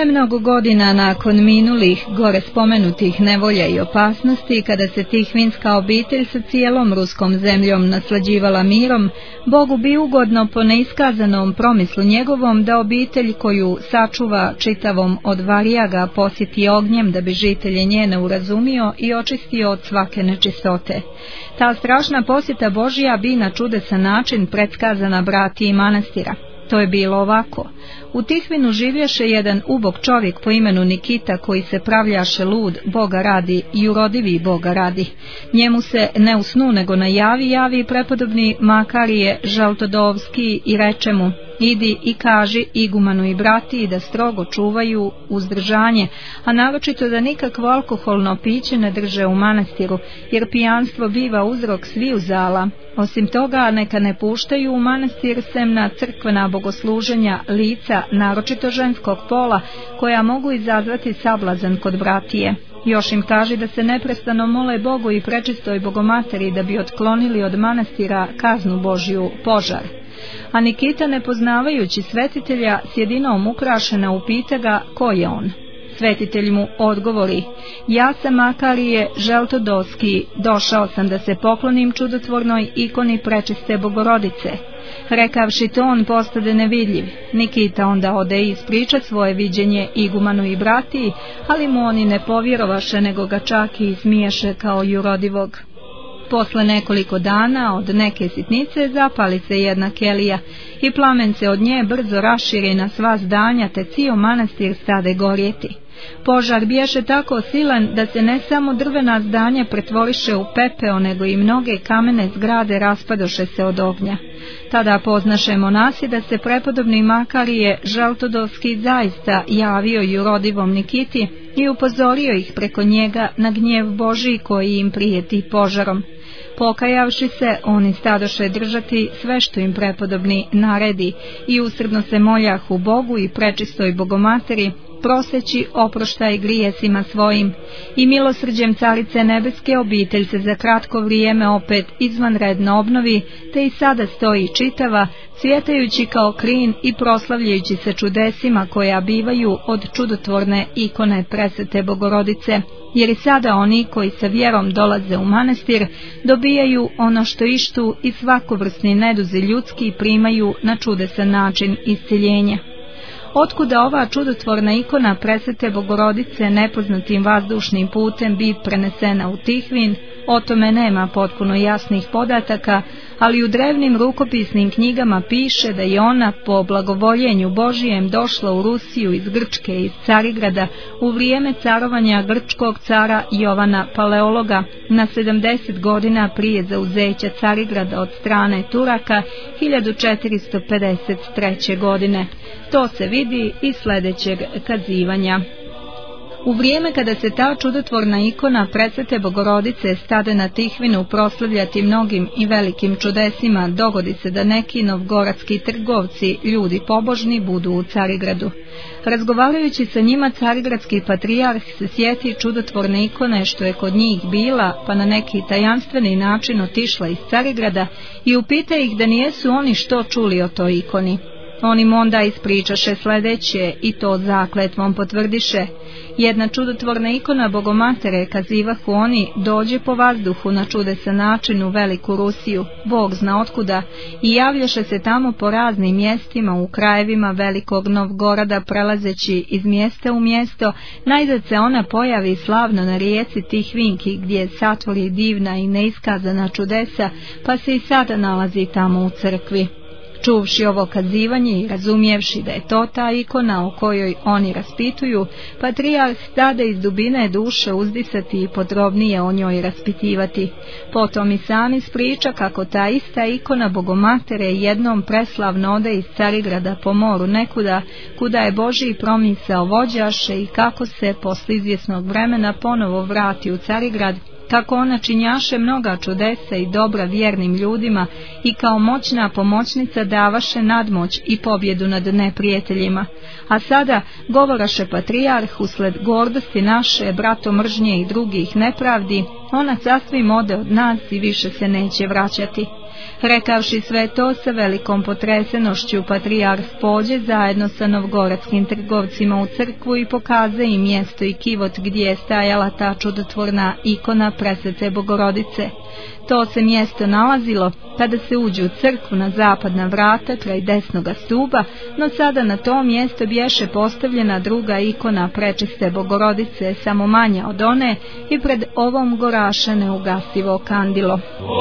Ne mnogo godina nakon minulih gore spomenutih nevolja i opasnosti, kada se Tihvinska obitelj sa cijelom ruskom zemljom naslađivala mirom, Bogu bi ugodno po neiskazanom promislu njegovom da obitelj koju sačuva čitavom od varijaga posjeti ognjem da bi žitelje njene urazumio i očistio od svake nečistote. Ta strašna posjeta Božija bi na čudesan način predskazana bratiji manastira. To je bilo ovako. U Tihvinu živješe jedan ubog čovjek po imenu Nikita koji se pravljaše lud, Boga radi i urodivi Boga radi. Njemu se ne u snu nego na javi javi prepodobni Makarije Žaltodovski i reče mu: idi i kaži igumanu i bratiji da strogo čuvaju uzdržanje, a naročito da nikakvo alkoholno piće ne drže u manastiru, jer pijanstvo biva uzrok sviju zala. Osim toga, neka ne puštaju u manastir sem na crkvena bogosluženja lica, naročito ženskog pola, koja mogu izazvati sablazan kod bratije. Još im kaži da se neprestano mole Bogu i prečistoj Bogomateri da bi otklonili od manastira kaznu Božju, požar. A Nikita, ne poznavajući svetitelja, s jedinom ukrašena upita ga ko je on. Svetitelj mu odgovori: ja sam Makarije Želtodovski, došao sam da se poklonim čudotvornoj ikoni prečiste Bogorodice. Rekavši to, on postade nevidljiv. Nikita onda ode i ispriča svoje viđenje igumanu i bratiji, ali mu oni ne povjerovaše, nego ga čak i ismiješe kao jurodivog. Posle nekoliko dana od neke sitnice zapali se jedna kelija i plamen se od nje brzo raširi na sva zdanja, te cijel manastir stade gorjeti. Požar biješe tako silan da se ne samo drvena zdanja pretvoriše u pepeo, nego i mnoge kamene zgrade raspadoše se od ognja. Tada poznaše monasi da se prepodobni Makarije Žaltodovski zaista javio jurodivom Nikiti i upozorio ih preko njega na gnjev Božiji koji im prijeti požarom. Pokajavši se, oni stadoše držati sve što im prepodobni naredi i usrdno se moljahu Bogu i prečistoj Bogomateri, proseći oproštaj grijesima svojim. I milosrđem Carice Nebeske obitelj se za kratko vrijeme opet izvanredno obnovi, te i sada stoji čitava, cvjetajući kao klin i proslavljajući se čudesima koja bivaju od čudotvorne ikone presvete Bogorodice, jer i sada oni koji sa vjerom dolaze u manastir dobijaju ono što ištu i svakovrsni neduzi ljudski primaju na čudesan način isciljenja. Otkuda ova čudotvorna ikona presvete Bogorodice nepoznatim vazdušnim putem bi prenesena u Tihvin, o tome nema potpuno jasnih podataka, ali u drevnim rukopisnim knjigama piše da je ona po blagovoljenju Božijem došla u Rusiju iz Grčke, iz Carigrada, u vrijeme carovanja grčkog cara Jovana Paleologa na sedamdeset godina prije zauzeća Carigrada od strane Turaka hiljadu četiristo pedeset treće. godine. To se vidi iz sljedećeg kazivanja. U vrijeme kada se ta čudotvorna ikona presvete Bogorodice stade na Tihvinu proslavljati mnogim i velikim čudesima, dogodi se da neki novgoradski trgovci, ljudi pobožni, budu u Carigradu. Razgovarajući sa njima, carigradski patrijarh se sjeti čudotvorne ikone što je kod njih bila, pa na neki tajanstveni način otišla iz Carigrada i upita ih da nijesu oni što čuli o toj ikoni. Oni mu onda ispričaše sljedeće i to zakletvom potvrdiše: jedna čudotvorna ikona Bogomatere, kazivahu oni, dođe po vazduhu na čudesan način u Veliku Rusiju, Bog zna otkuda, i javljaše se tamo po raznim mjestima u krajevima Velikog Novgorada, prelazeći iz mjesta u mjesto, najzad se ona pojavi slavno na rijeci Tihvinki, gdje satvori divna i neiskazana čudesa, pa se i sada nalazi tamo u crkvi. Čuvši ovo kazivanje i razumijevši da je to ta ikona o kojoj oni raspituju, patrijarh stade iz dubine duše uzdisati i podrobnije o njoj raspitivati. Potom i sami ispriča kako ta ista ikona Bogomatere jednom preslavno ode iz Carigrada po moru nekuda, kuda je Božji promisao vođaše, i kako se posle izvjesnog vremena ponovo vrati u Carigrad, kako ona činjaše mnoga čudesa i dobra vjernim ljudima i kao moćna pomoćnica davaše nadmoć i pobjedu nad neprijateljima. A sada, govoraše patrijarh, usled gordosti naše, bratomržnje i drugih nepravdi, ona sasvim ode od nas i više se neće vraćati. Rekavši sve to, sa velikom potresenošću patrijarh pođe zajedno sa novgoradskim trgovcima u crkvu i pokaze im mjesto i kivot gdje je stajala ta čudotvorna ikona Presvete Bogorodice. To se mjesto nalazilo kada se uđe u crkvu na zapadna vrata kraj desnoga stuba, no sada na to mjesto bješe postavljena druga ikona Prečiste Bogorodice, samo manja od one, i pred ovom goraše neugasivo kandilo.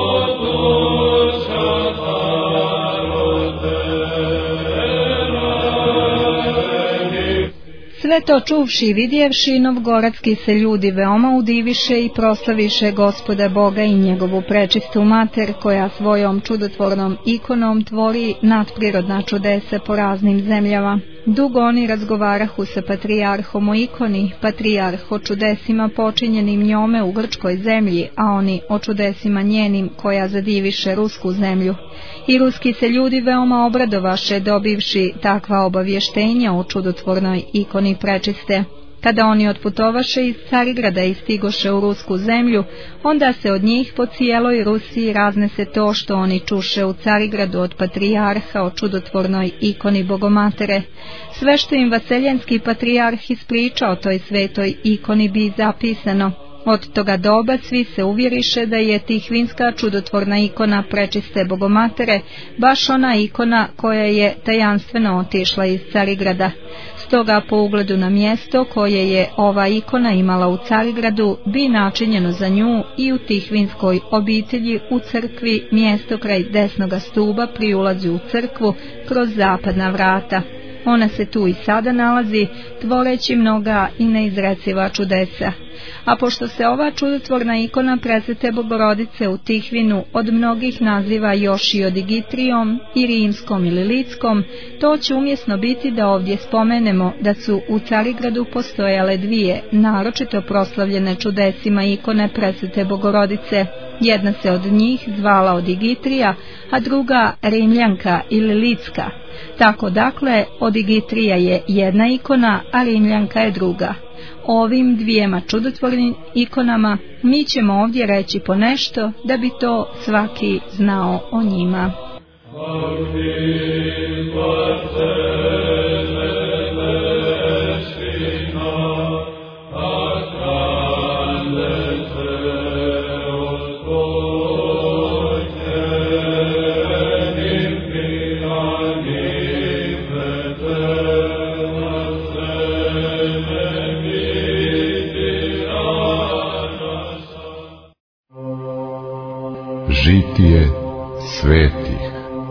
Sve to čuvši i vidjevši, novgoradski se ljudi veoma udiviše i proslaviše Gospoda Boga i njegovu prečistu mater, koja svojom čudotvornom ikonom tvori nadprirodna čudesa po raznim zemljama. Dugo oni razgovarahu sa patrijarhom o ikoni, patrijarh o čudesima počinjenim njome u grčkoj zemlji, a oni o čudesima njenim koja zadiviše rusku zemlju. I ruski se ljudi veoma obradovaše dobivši takva obavještenja o čudotvornoj ikoni Prečiste. Kada oni otputovaše iz Carigrada i stigoše u rusku zemlju, onda se od njih po cijeloj Rusiji raznese to što oni čuše u Carigradu od patrijarha o čudotvornoj ikoni Bogomatere. Sve što im vaseljenski patrijarh ispriča o toj svetoj ikoni bi zapisano. Od toga doba svi se uvjeriše da je tihvinska čudotvorna ikona Prečiste Bogomatere baš ona ikona koja je tajanstveno otišla iz Carigrada. Stoga po ugledu na mjesto koje je ova ikona imala u Carigradu bi načinjeno za nju i u tihvinskoj obitelji u crkvi mjesto kraj desnoga stuba pri ulazu u crkvu kroz zapadna vrata. Ona se tu i sada nalazi, tvoreći mnoga i neizreciva čudesa. A pošto se ova čudotvorna ikona Presvete Bogorodice u Tihvinu od mnogih naziva još i Odigitrijom i rimskom ili litskom, to će umjesno biti da ovdje spomenemo da su u Carigradu postojale dvije naročito proslavljene čudesima ikone Presvete Bogorodice. Jedna se od njih zvala Odigitrija, a druga Rimljanka ili Litska. Tako dakle, Odigitrija je jedna ikona, a Rimljanka je druga. Ovim dvijema čudotvornim ikonama mi ćemo ovdje reći ponešto da bi to svaki znao o njima. Žitije svetih.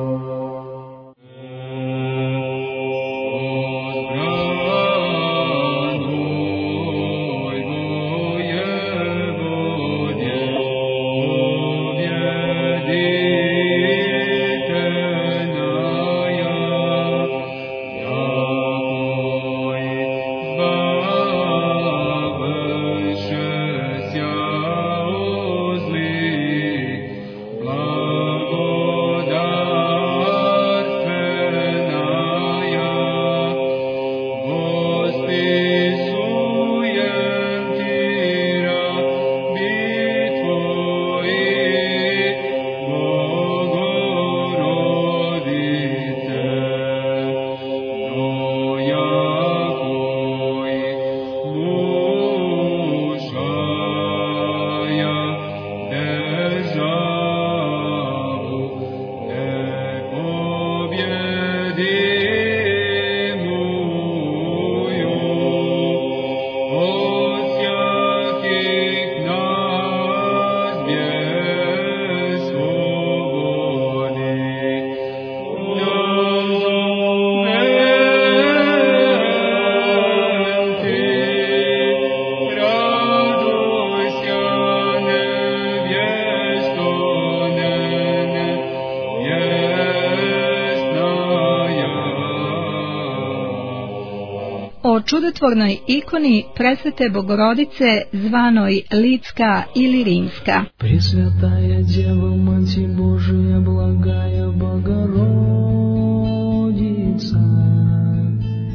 O čudotvornoj ikoni Presvete Bogorodice zvanoj Litska ili Rimska. Пресвятая Дева, Мать Божия, благая Богородица.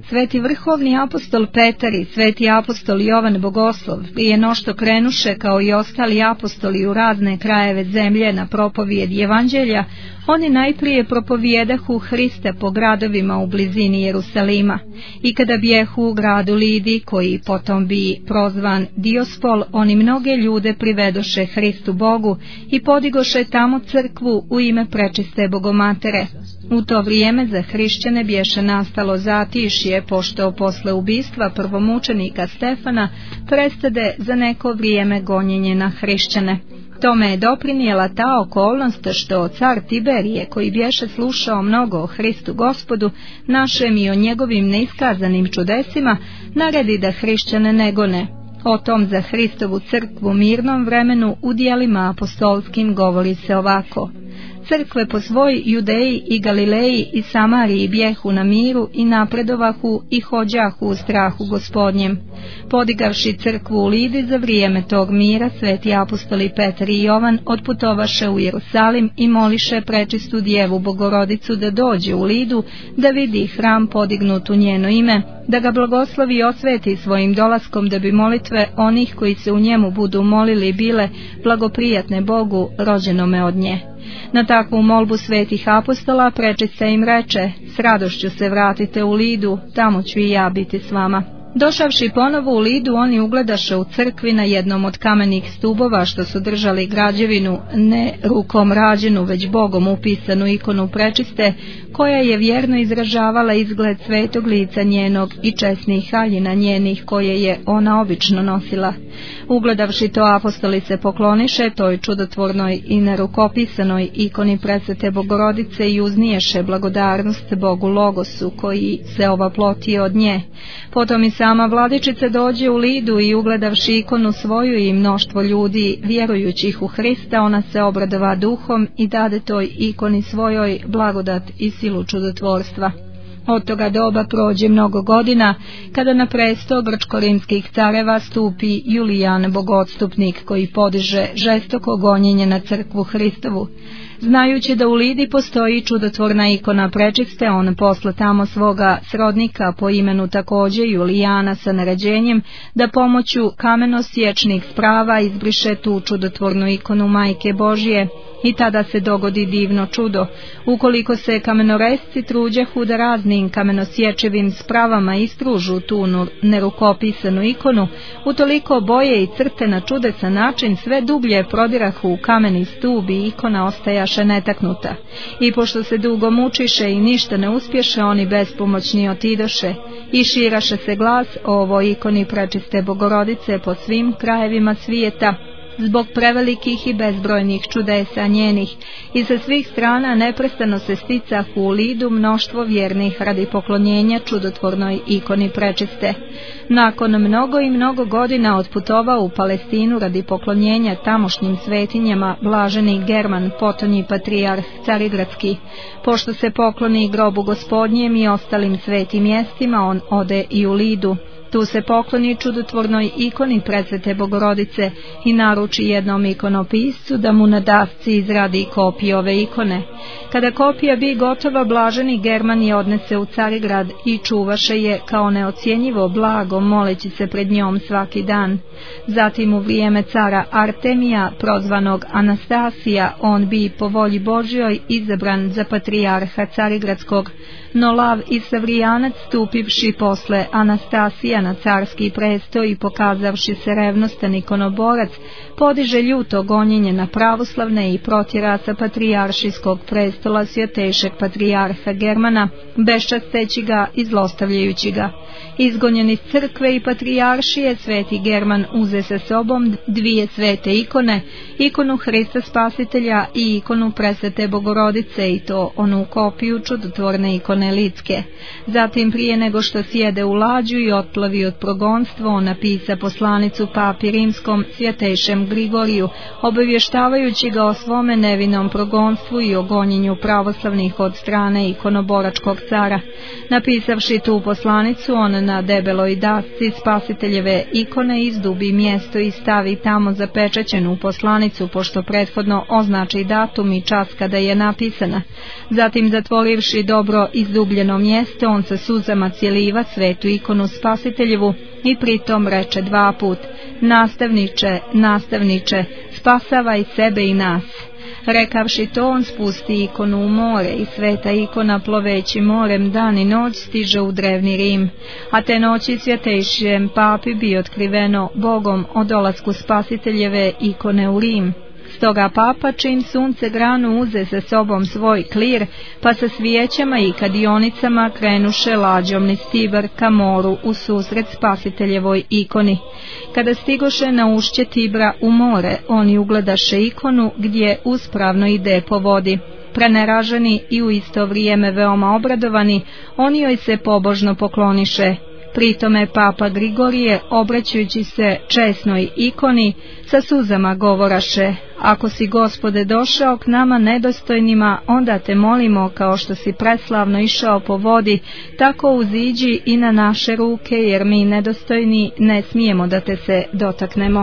sveti vrhovni apostol Petar i sveti apostol Jovan Bogoslov, prije no što krenuše kao i ostali apostoli u razne krajeve zemlje na propovijed evanđelja, oni najprije propovijedahu Hrista po gradovima u blizini Jerusalima. I kada bjehu u gradu Lidi, koji potom bi prozvan Diospol, oni mnoge ljude privedoše Hristu Bogu i podigoše tamo crkvu u ime prečiste Bogomatere. U to vrijeme za hrišćane bješe nastalo zatišje, pošto posle ubistva prvomučenika Stefana prestade za neko vrijeme gonjenje na hrišćane. Tome je doprinijela ta okolnost što car Tiberije, koji bješe slušao mnogo o Hristu Gospodu našem i o njegovim neiskazanim čudesima, naredi da hrišćane ne gone. O tom za Hristovu crkvu mirnom vremenu u dijelima apostolskim govori se ovako: crkve po svoj Judeji i Galileji i Samariji bjehu na miru i napredovahu i hođahu u strahu Gospodnjem. Podigavši crkvu u Lidi za vrijeme tog mira, sveti apostoli Petar i Jovan otputovaše u Jerusalim i moliše prečistu djevu Bogorodicu da dođe u Lidu, da vidi hram podignut u njeno ime, da ga blagoslovi i osveti svojim dolaskom, da bi molitve onih koji se u njemu budu molili bile blagoprijatne Bogu rođenome od nje. Na takvu molbu svetih apostola prečista im reče: s radošću se vratite u Lidu, tamo ću i ja biti s vama. Došavši ponovo u Lidu, oni ugledaše u crkvi na jednom od kamenih stubova što su držali građevinu, ne rukom rađenu, već Bogom upisanu ikonu prečiste, koja je vjerno izražavala izgled svetog lica njenog i česnih haljina njenih koje je ona obično nosila. Ugledavši to, apostoli se pokloniše toj čudotvornoj i nerukopisanoj ikoni presvete Bogorodice i uzniješe blagodarnost Bogu Logosu koji se ovaplotio od nje. Potom i sama vladičica dođe u Lidu i ugledavši ikonu svoju i mnoštvo ljudi vjerujućih u Hrista, ona se obradova duhom i dade toj ikoni svojoj blagodat i silu čudotvorstva. Od toga doba prođe mnogo godina, kada na presto grčko-rimskih careva stupi Julijan Bogodstupnik, koji podiže žestoko gonjenje na crkvu Hristovu. Znajući da u Lidi postoji čudotvorna ikona prečiste, on posla tamo svoga srodnika po imenu također Julijana sa naređenjem da pomoću kamenosječnih sprava izbriše tu čudotvornu ikonu Majke Božije. I tada se dogodi divno čudo. Ukoliko se kamenoresci truđehu da raznim kamenosječevim spravama istružu tu nerukopisanu ikonu, utoliko boje i crte na čudesan način sve dublje prodirahu u kameni stub i ikona ostajaše netaknuta. I pošto se dugo mučiše i ništa ne uspješe, oni bespomoćni otidoše. I širaše se glas o ovoj ikoni prečiste Bogorodice po svim krajevima svijeta, zbog prevelikih i bezbrojnih čudesa njenih, i sa svih strana neprestano se sticahu u Lidu mnoštvo vjernih radi poklonjenja čudotvornoj ikoni prečiste. Nakon mnogo i mnogo godina otputovao u Palestinu radi poklonjenja tamošnjim svetinjama blaženi German, potonji patrijarh Carigradski. Pošto se pokloni grobu Gospodnjem i ostalim svetim mjestima, on ode i u Lidu. Tu se pokloni čudotvornoj ikoni presvete Bogorodice i naruči jednom ikonopiscu da mu na dasci izradi kopiju ove ikone. Kada kopija bi gotova, blaženi German je odnese u Carigrad i čuvaše je kao neocjenjivo blago, moleći se pred njom svaki dan. Zatim u vrijeme cara Artemija, prozvanog Anastasija, on bi po volji Božjoj izabran za patrijarha Carigradskog. No Lav i Savrijanac, stupivši posle Anastasija na carski presto i pokazavši se revnostan ikonoborac, podiže ljuto gonjenje na pravoslavne i protjera sa patrijaršijskog prestola svjatejšeg patrijarha Germana, beščasteći ga i zlostavljajući ga. Izgonjen iz crkve i patrijaršije, sveti German uze sa sobom dvije svete ikone, ikonu Hrista Spasitelja i ikonu presvete Bogorodice, i to onu kopiju čudotvorne ikone lidske. Zatim, prije nego što sjede u lađu i otplovi izbavi od progonstva, on napisa poslanicu papi rimskom svjetejšem Grigoriju, obavještavajući ga o svome nevinom progonstvu i o gonjenju pravoslavnih od strane ikonoboračkog cara. Napisavši tu poslanicu, on na debeloj dasci spasiteljeve ikone izdubi mjesto i stavi tamo zapečaćenu poslanicu, pošto prethodno označi datum i čas kada je napisana. Zatim, zatvorivši dobro izdubljeno mjesto, on sa suzama cjeliva svetu ikonu spasiteljevu i pritom reče dva put: nastavniče, nastavniče, spasavaj sebe i nas. Rekavši to, on spusti ikonu u more i sveta ikona ploveći morem dan i noć stiže u drevni Rim, a te noći svjetejšijem papi bi otkriveno Bogom o dolasku spasiteljeve ikone u Rim. Stoga papa, čim sunce granu, uze sa sobom svoj klir, pa sa svijećama i kadionicama krenuše lađom niz Tibar ka moru u susret spasiteljevoj ikoni. Kada stigoše na ušće Tibra u more, oni ugledaše ikonu gdje uspravno ide po vodi. Preneraženi i u isto vrijeme veoma obradovani, oni joj se pobožno pokloniše. Pritome papa Grigorije, obraćajući se česnoj ikoni, sa suzama govoraše: ako si, Gospode, došao k nama nedostojnima, onda te molimo, kao što si preslavno išao po vodi, tako uziđi i na naše ruke, jer mi nedostojni ne smijemo da te se dotaknemo.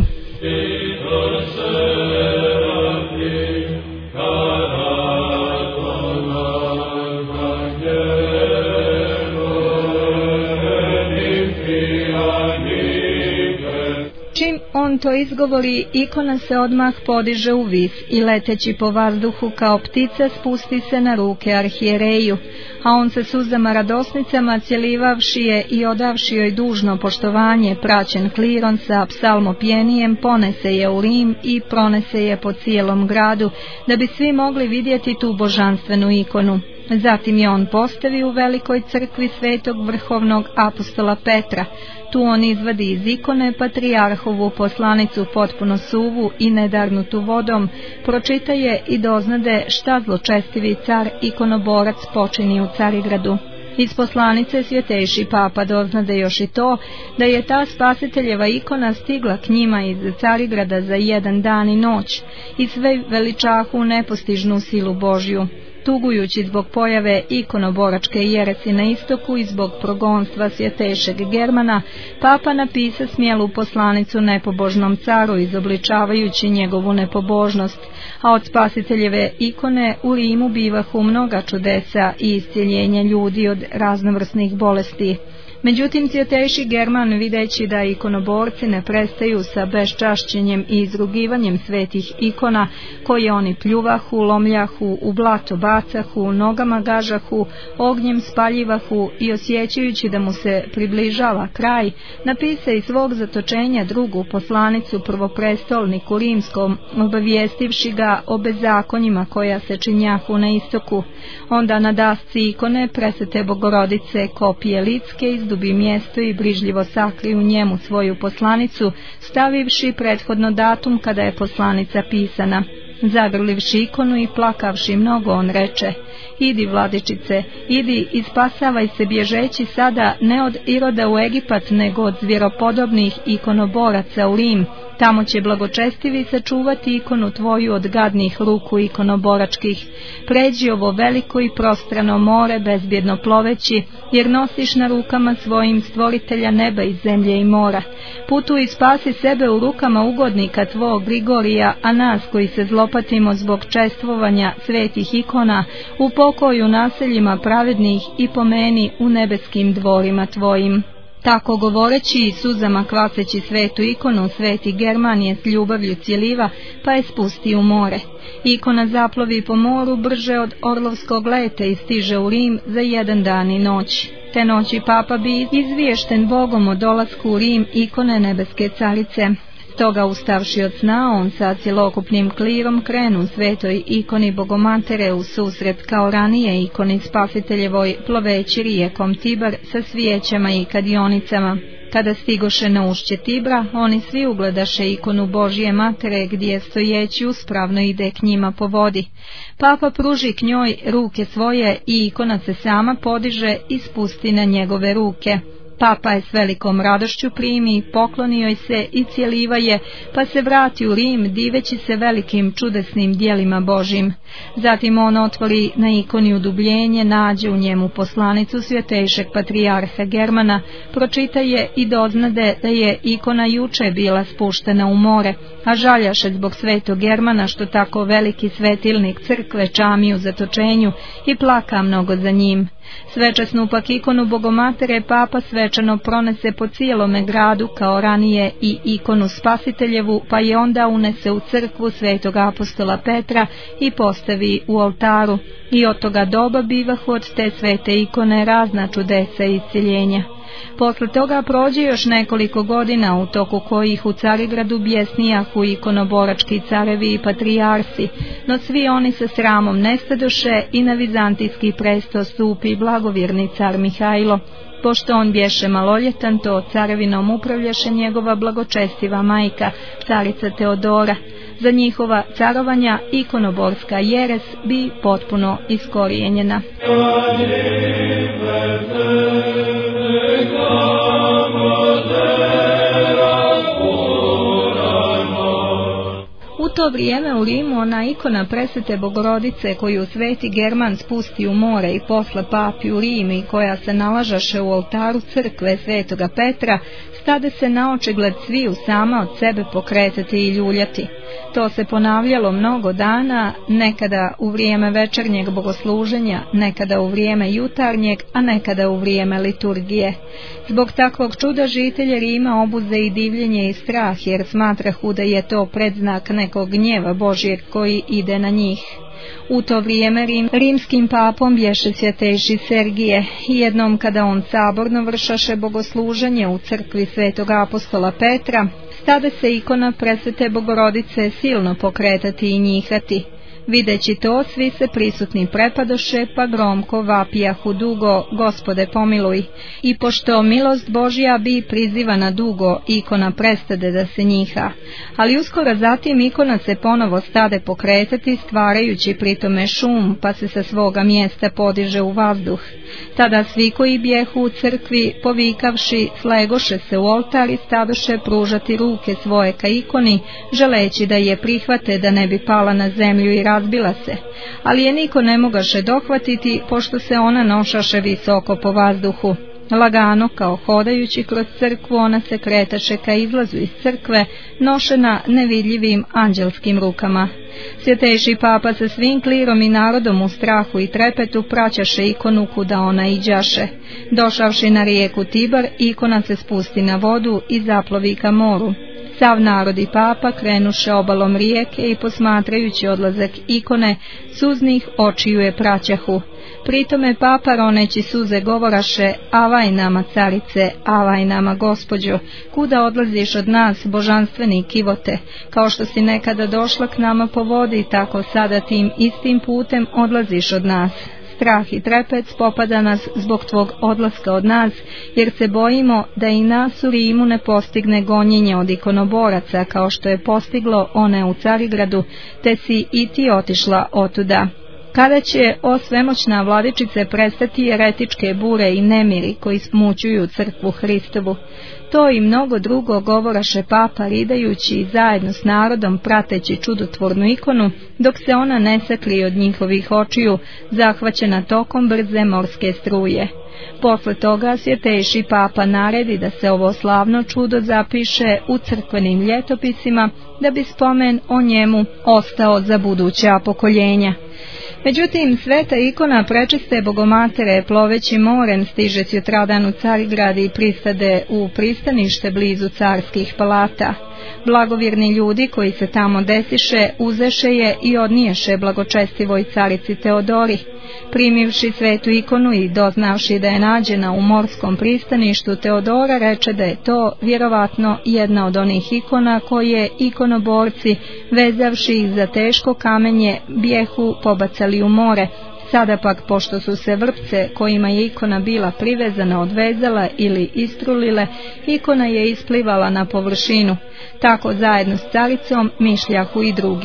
Čim on to izgovori, ikona se odmah podiže u vis i leteći po vazduhu kao ptica spusti se na ruke arhijereju, a on sa suzama radosnicama cjelivavši je i odavši joj dužno poštovanje, praćen kliron sa psalmopjenijem, ponese je u Rim i pronese je po cijelom gradu, da bi svi mogli vidjeti tu božanstvenu ikonu. Zatim je on postavi u velikoj crkvi svetog vrhovnog apostola Petra. Tu on izvadi iz ikone patrijarhovu poslanicu potpuno suvu i nedarnutu vodom, pročita je i doznade šta zločestivi car ikonoborac počini u Carigradu. Iz poslanice svjetejši papa doznade još i to da je ta spasiteljeva ikona stigla k njima iz Carigrada za jedan dan i noć i sve veličahu nepostižnu silu Božju. Tugujući zbog pojave ikonoboračke jeresi na istoku i zbog progonstva svjetejšeg Germana, papa napisa smjelu poslanicu nepobožnom caru, izobličavajući njegovu nepobožnost, a od spasiteljeve ikone u Rimu bivahu mnoga čudesa i iscjeljenja ljudi od raznovrsnih bolesti. Međutim, svjetejši German, videći da ikonoborci ne prestaju sa beščašćenjem i izrugivanjem svetih ikona, koje oni pljuvahu, lomljahu, u blato bacahu, nogama gažahu, ognjem spaljivahu i osjećajući da mu se približava kraj, napisa iz svog zatočenja drugu poslanicu prvoprestolniku rimskom, obavijestivši ga o bezakonjima koja se činjahu na istoku. Onda na dasci ikone presvete Bogorodice kopije litske izdubi mjesto i brižljivo sakri u njemu svoju poslanicu, stavivši prethodno datum kada je poslanica pisana. Zagrlivši ikonu i plakavši mnogo, on reče: idi, vladičice, idi i spasavaj se bježeći sada ne od Iroda u Egipat, nego od zvjeropodobnih ikonoboraca u Rim. Tamo će blagočestivi sačuvati ikonu tvoju od gadnih ruku ikonoboračkih. Pređi ovo veliko i prostrano more bezbjedno ploveći, jer nosiš na rukama svojim stvoritelja neba i zemlje i mora. Putuj i spasi sebe u rukama ugodnika tvog Grigorija, a nas koji se zlopatimo zbog čestvovanja svetih ikona, u pokoju naseljima pravednih i pomeni u nebeskim dvorima tvojim. Tako govoreći i suzama kvaseći svetu ikonu, sveti German je s ljubavlju cjeliva, pa je spusti u more. Ikona zaplovi po moru brže od orlovskog leta i stiže u Rim za jedan dan i noć. Te noći papa bi izviješten Bogom o dolasku u Rim ikone nebeske carice. Stoga ustavši od sna, on sa cjelokupnim klirom krenu svetoj ikoni Bogomatere u susret kao ranije ikoni spasiteljevoj, ploveći rijekom Tibar sa svijećama i kadionicama. Kada stigoše na ušće Tibra, oni svi ugledaše ikonu Božje Matere, gdje stojeći uspravno ide k njima po vodi. Papa pruži k njoj ruke svoje i ikona se sama podiže i spusti na njegove ruke. Papa je s velikom radošću primi, pokloni joj se i cijeliva je, pa se vrati u Rim diveći se velikim čudesnim dijelima Božjim. Zatim on otvori na ikoni udubljenje, nađe u njemu poslanicu svjetejšeg patrijarha Germana, pročita je i doznade da je ikona juče bila spuštena u more, a žaljaše zbog svetog Germana što tako veliki svetilnik crkve čami u zatočenju i plaka mnogo za njim. Svečasnu pak ikonu Bogomatere papa svečano pronese po cijelome gradu kao ranije i ikonu Spasiteljevu, pa je onda unese u crkvu svetog apostola Petra i postavi u oltaru. I od toga doba bivahu od te svete ikone razna čudesa i iscjeljenja. Posle toga prođe još nekoliko godina u toku kojih u Carigradu bjesnijahu ikonoborački carevi i patrijarsi, no svi oni sa sramom nestadoše i na vizantijski presto stupi blagovjerni car Mihajlo. Pošto on bješe maloljetan, to carevinom upravljaše njegova blagočestiva majka, carica Teodora. Za njihova carovanja ikonoborska jeres bi potpuno iskorijenjena. U to vrijeme u Rimu ona ikona presvete Bogorodice koju sveti German spusti u more i posla papi u Rim i koja se nalažaše u oltaru crkve svetoga Petra, stade se na očigled sviju sama od sebe pokretati i ljuljati. To se ponavljalo mnogo dana, nekada u vrijeme večernjeg bogosluženja, nekada u vrijeme jutarnjeg, a nekada u vrijeme liturgije. Zbog takvog čuda žitelje Rima obuze i divljenje i strah, jer smatrahu da je to predznak nekog gnjeva Božjeg koji ide na njih. U to vrijeme Rim, rimskim papom bješe svjetejši Sergije i jednom kada on saborno vršaše bogosluženje u crkvi svetog apostola Petra, stade se ikona presvete Bogorodice silno pokretati i njihati. Videći to, svi se prisutni prepadoše, pa gromko vapijahu dugo, Gospode pomiluj. I pošto milost Božja bi prizivana dugo, ikona prestade da se njiha. Ali uskoro zatim ikona se ponovo stade pokretati, stvarajući pritome šum, pa se sa svoga mjesta podiže u vazduh. Tada svi koji bijehu u crkvi, povikavši, slegoše se u oltar i stadoše pružati ruke svoje ka ikoni, želeći da je prihvate da ne bi pala na zemlju i razbila se, ali je niko ne mogaše dohvatiti, pošto se ona nošaše visoko po vazduhu. Lagano, kao hodajući kroz crkvu, ona se kretaše ka izlazu iz crkve, nošena nevidljivim anđelskim rukama. Svjetejši papa sa svim klirom i narodom u strahu i trepetu praćaše ikonu kuda ona iđaše. Došavši na rijeku Tibar, ikona se spusti na vodu i zaplovi ka moru. Sav narod i papa krenuše obalom rijeke i posmatrajući odlazak ikone, suznih očiju je praćahu. Pritome papa roneći suze govoraše: avaj nama carice, avaj nama gospođo, kuda odlaziš od nas, božanstveni kivote, kao što si nekada došla k nama po vodi, tako sada tim istim putem odlaziš od nas. Strah i trepet popada nas zbog tvog odlaska od nas, jer se bojimo da i nas u Rimu ne postigne gonjenje od ikonoboraca, kao što je postiglo one u Carigradu, te si i ti otišla otuda. Kada će, o svemoćna vladičice, prestati eretičke bure i nemiri koji smućuju crkvu Hristovu? To i mnogo drugo govoraše papa, ridajući zajedno s narodom prateći čudotvornu ikonu, dok se ona ne sakli od njihovih očiju, zahvaćena tokom brze morske struje. Posle toga svjetejši papa naredi da se ovo slavno čudo zapiše u crkvenim ljetopisima, da bi spomen o njemu ostao za buduća pokoljenja. Međutim, sveta ikona prečiste Bogomatere ploveći morem stiže sutradan u Carigrad i pristade u pristanište blizu carskih palata. Blagovjerni ljudi koji se tamo desiše uzeše je i odniješe blagočestivoj carici Teodori. Primivši svetu ikonu i doznavši da je nađena u morskom pristaništu, Teodora reče da je to vjerovatno jedna od onih ikona koje ikonoborci, vezavši ih za teško kamenje, bijehu pobacali u more. Sada pak, pošto su se vrpce kojima je ikona bila privezana odvezala ili istrulile, ikona je isplivala na površinu. Tako zajedno s caricom mišljahu i drugi.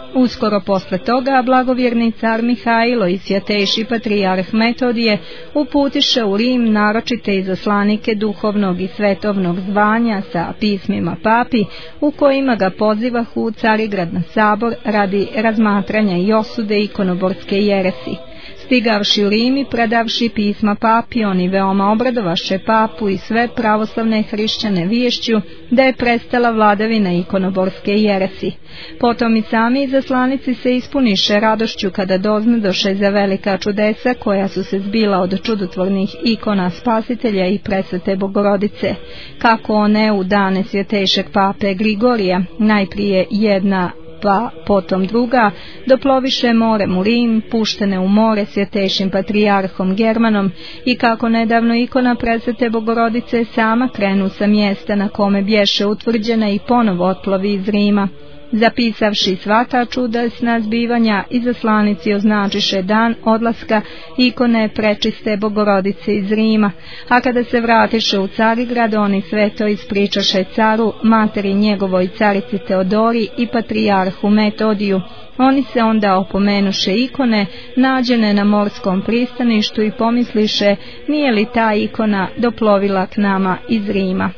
Uskoro posle toga blagovjerni car Mihajlo i svjatejši patrijarh Metodije uputiše u Rim naročite izaslanike duhovnog i svetovnog zvanja sa pismima papi, u kojima ga pozivahu u Carigrad na sabor radi razmatranja i osude ikonoborske jeresi. Stigavši u Rim i predavši pisma papi, oni veoma obradovaše papu i sve pravoslavne hrišćane viješću da je prestala vladavina ikonoborske jeresi. Potom i sami izaslanici se ispuniše radošću kada doznadoše za velika čudesa koja su se zbila od čudotvornih ikona Spasitelja i Presvete Bogorodice, kako one u dane svjetejšeg pape Grigorija, najprije jedna pa potom druga, doploviše morem u Rim, puštene u more svjetejšim patrijarhom Germanom, i kako nedavno ikona Presvete Bogorodice sama krenu sa mjesta na kome bješe utvrđena i ponovo otplovi iz Rima. Zapisavši sva ta čudesna zbivanja, izaslanici označiše dan odlaska ikone Prečiste Bogorodice iz Rima, a kada se vratiše u Carigrad, oni sve to ispričaše caru, materi njegovoj carici Teodori i patrijarhu Metodiju. Oni se onda opomenuše ikone nađene na morskom pristaništu i pomisliše, nije li ta ikona doplovila k nama iz Rima.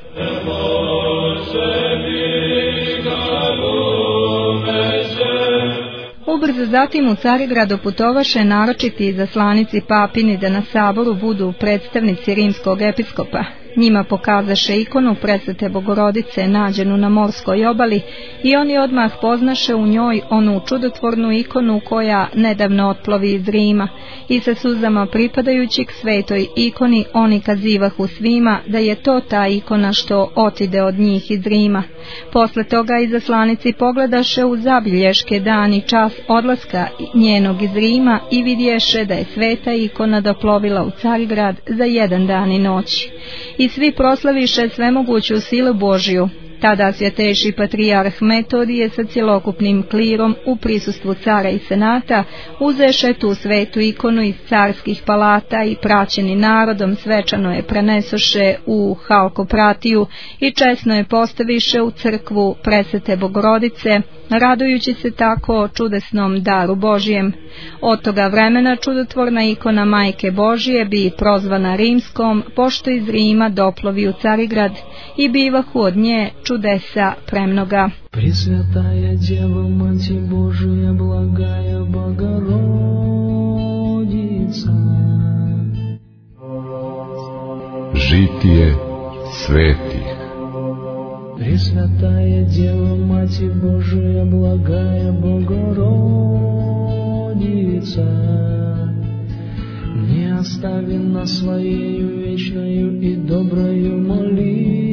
Ubrzo zatim u Carigrad putovaše naročiti izaslanici papini da na saboru budu predstavnici rimskog episkopa. Njima pokazaše ikonu Presvete Bogorodice nađenu na morskoj obali i oni odmah poznaše u njoj onu čudotvornu ikonu koja nedavno otplovi iz Rima, i sa suzama pripadajući k svetoj ikoni oni kazivahu svima da je to ta ikona što otide od njih iz Rima. Posle toga izaslanici pogledaše u zabilješke dan i čas odlaska njenog iz Rima i vidješe da je sveta ikona doplovila u Carigrad za jedan dan i noć. I svi proslaviše svemoguću silu Božju. Tada svjetejši patrijarh Metodije sa cjelokupnim klirom u prisustvu cara i senata uzeše tu svetu ikonu iz carskih palata i praćeni narodom svečano je prenesoše u Halkopratiju i česno je postaviše u crkvu Presvete Bogorodice, radujući se tako čudesnom daru Božijem. Od toga vremena čudotvorna ikona Majke Božije bi prozvana Rimskom, pošto iz Rima doplovi u Carigrad i bivahu od nje čudesa premnoga. Пресвятая Дева, Мать Божия, благая Богородица. Žitije svetih. Пресвятая Дева, Мать Божия, благая Богородица, не остави нас своею вечною и доброю молитвою.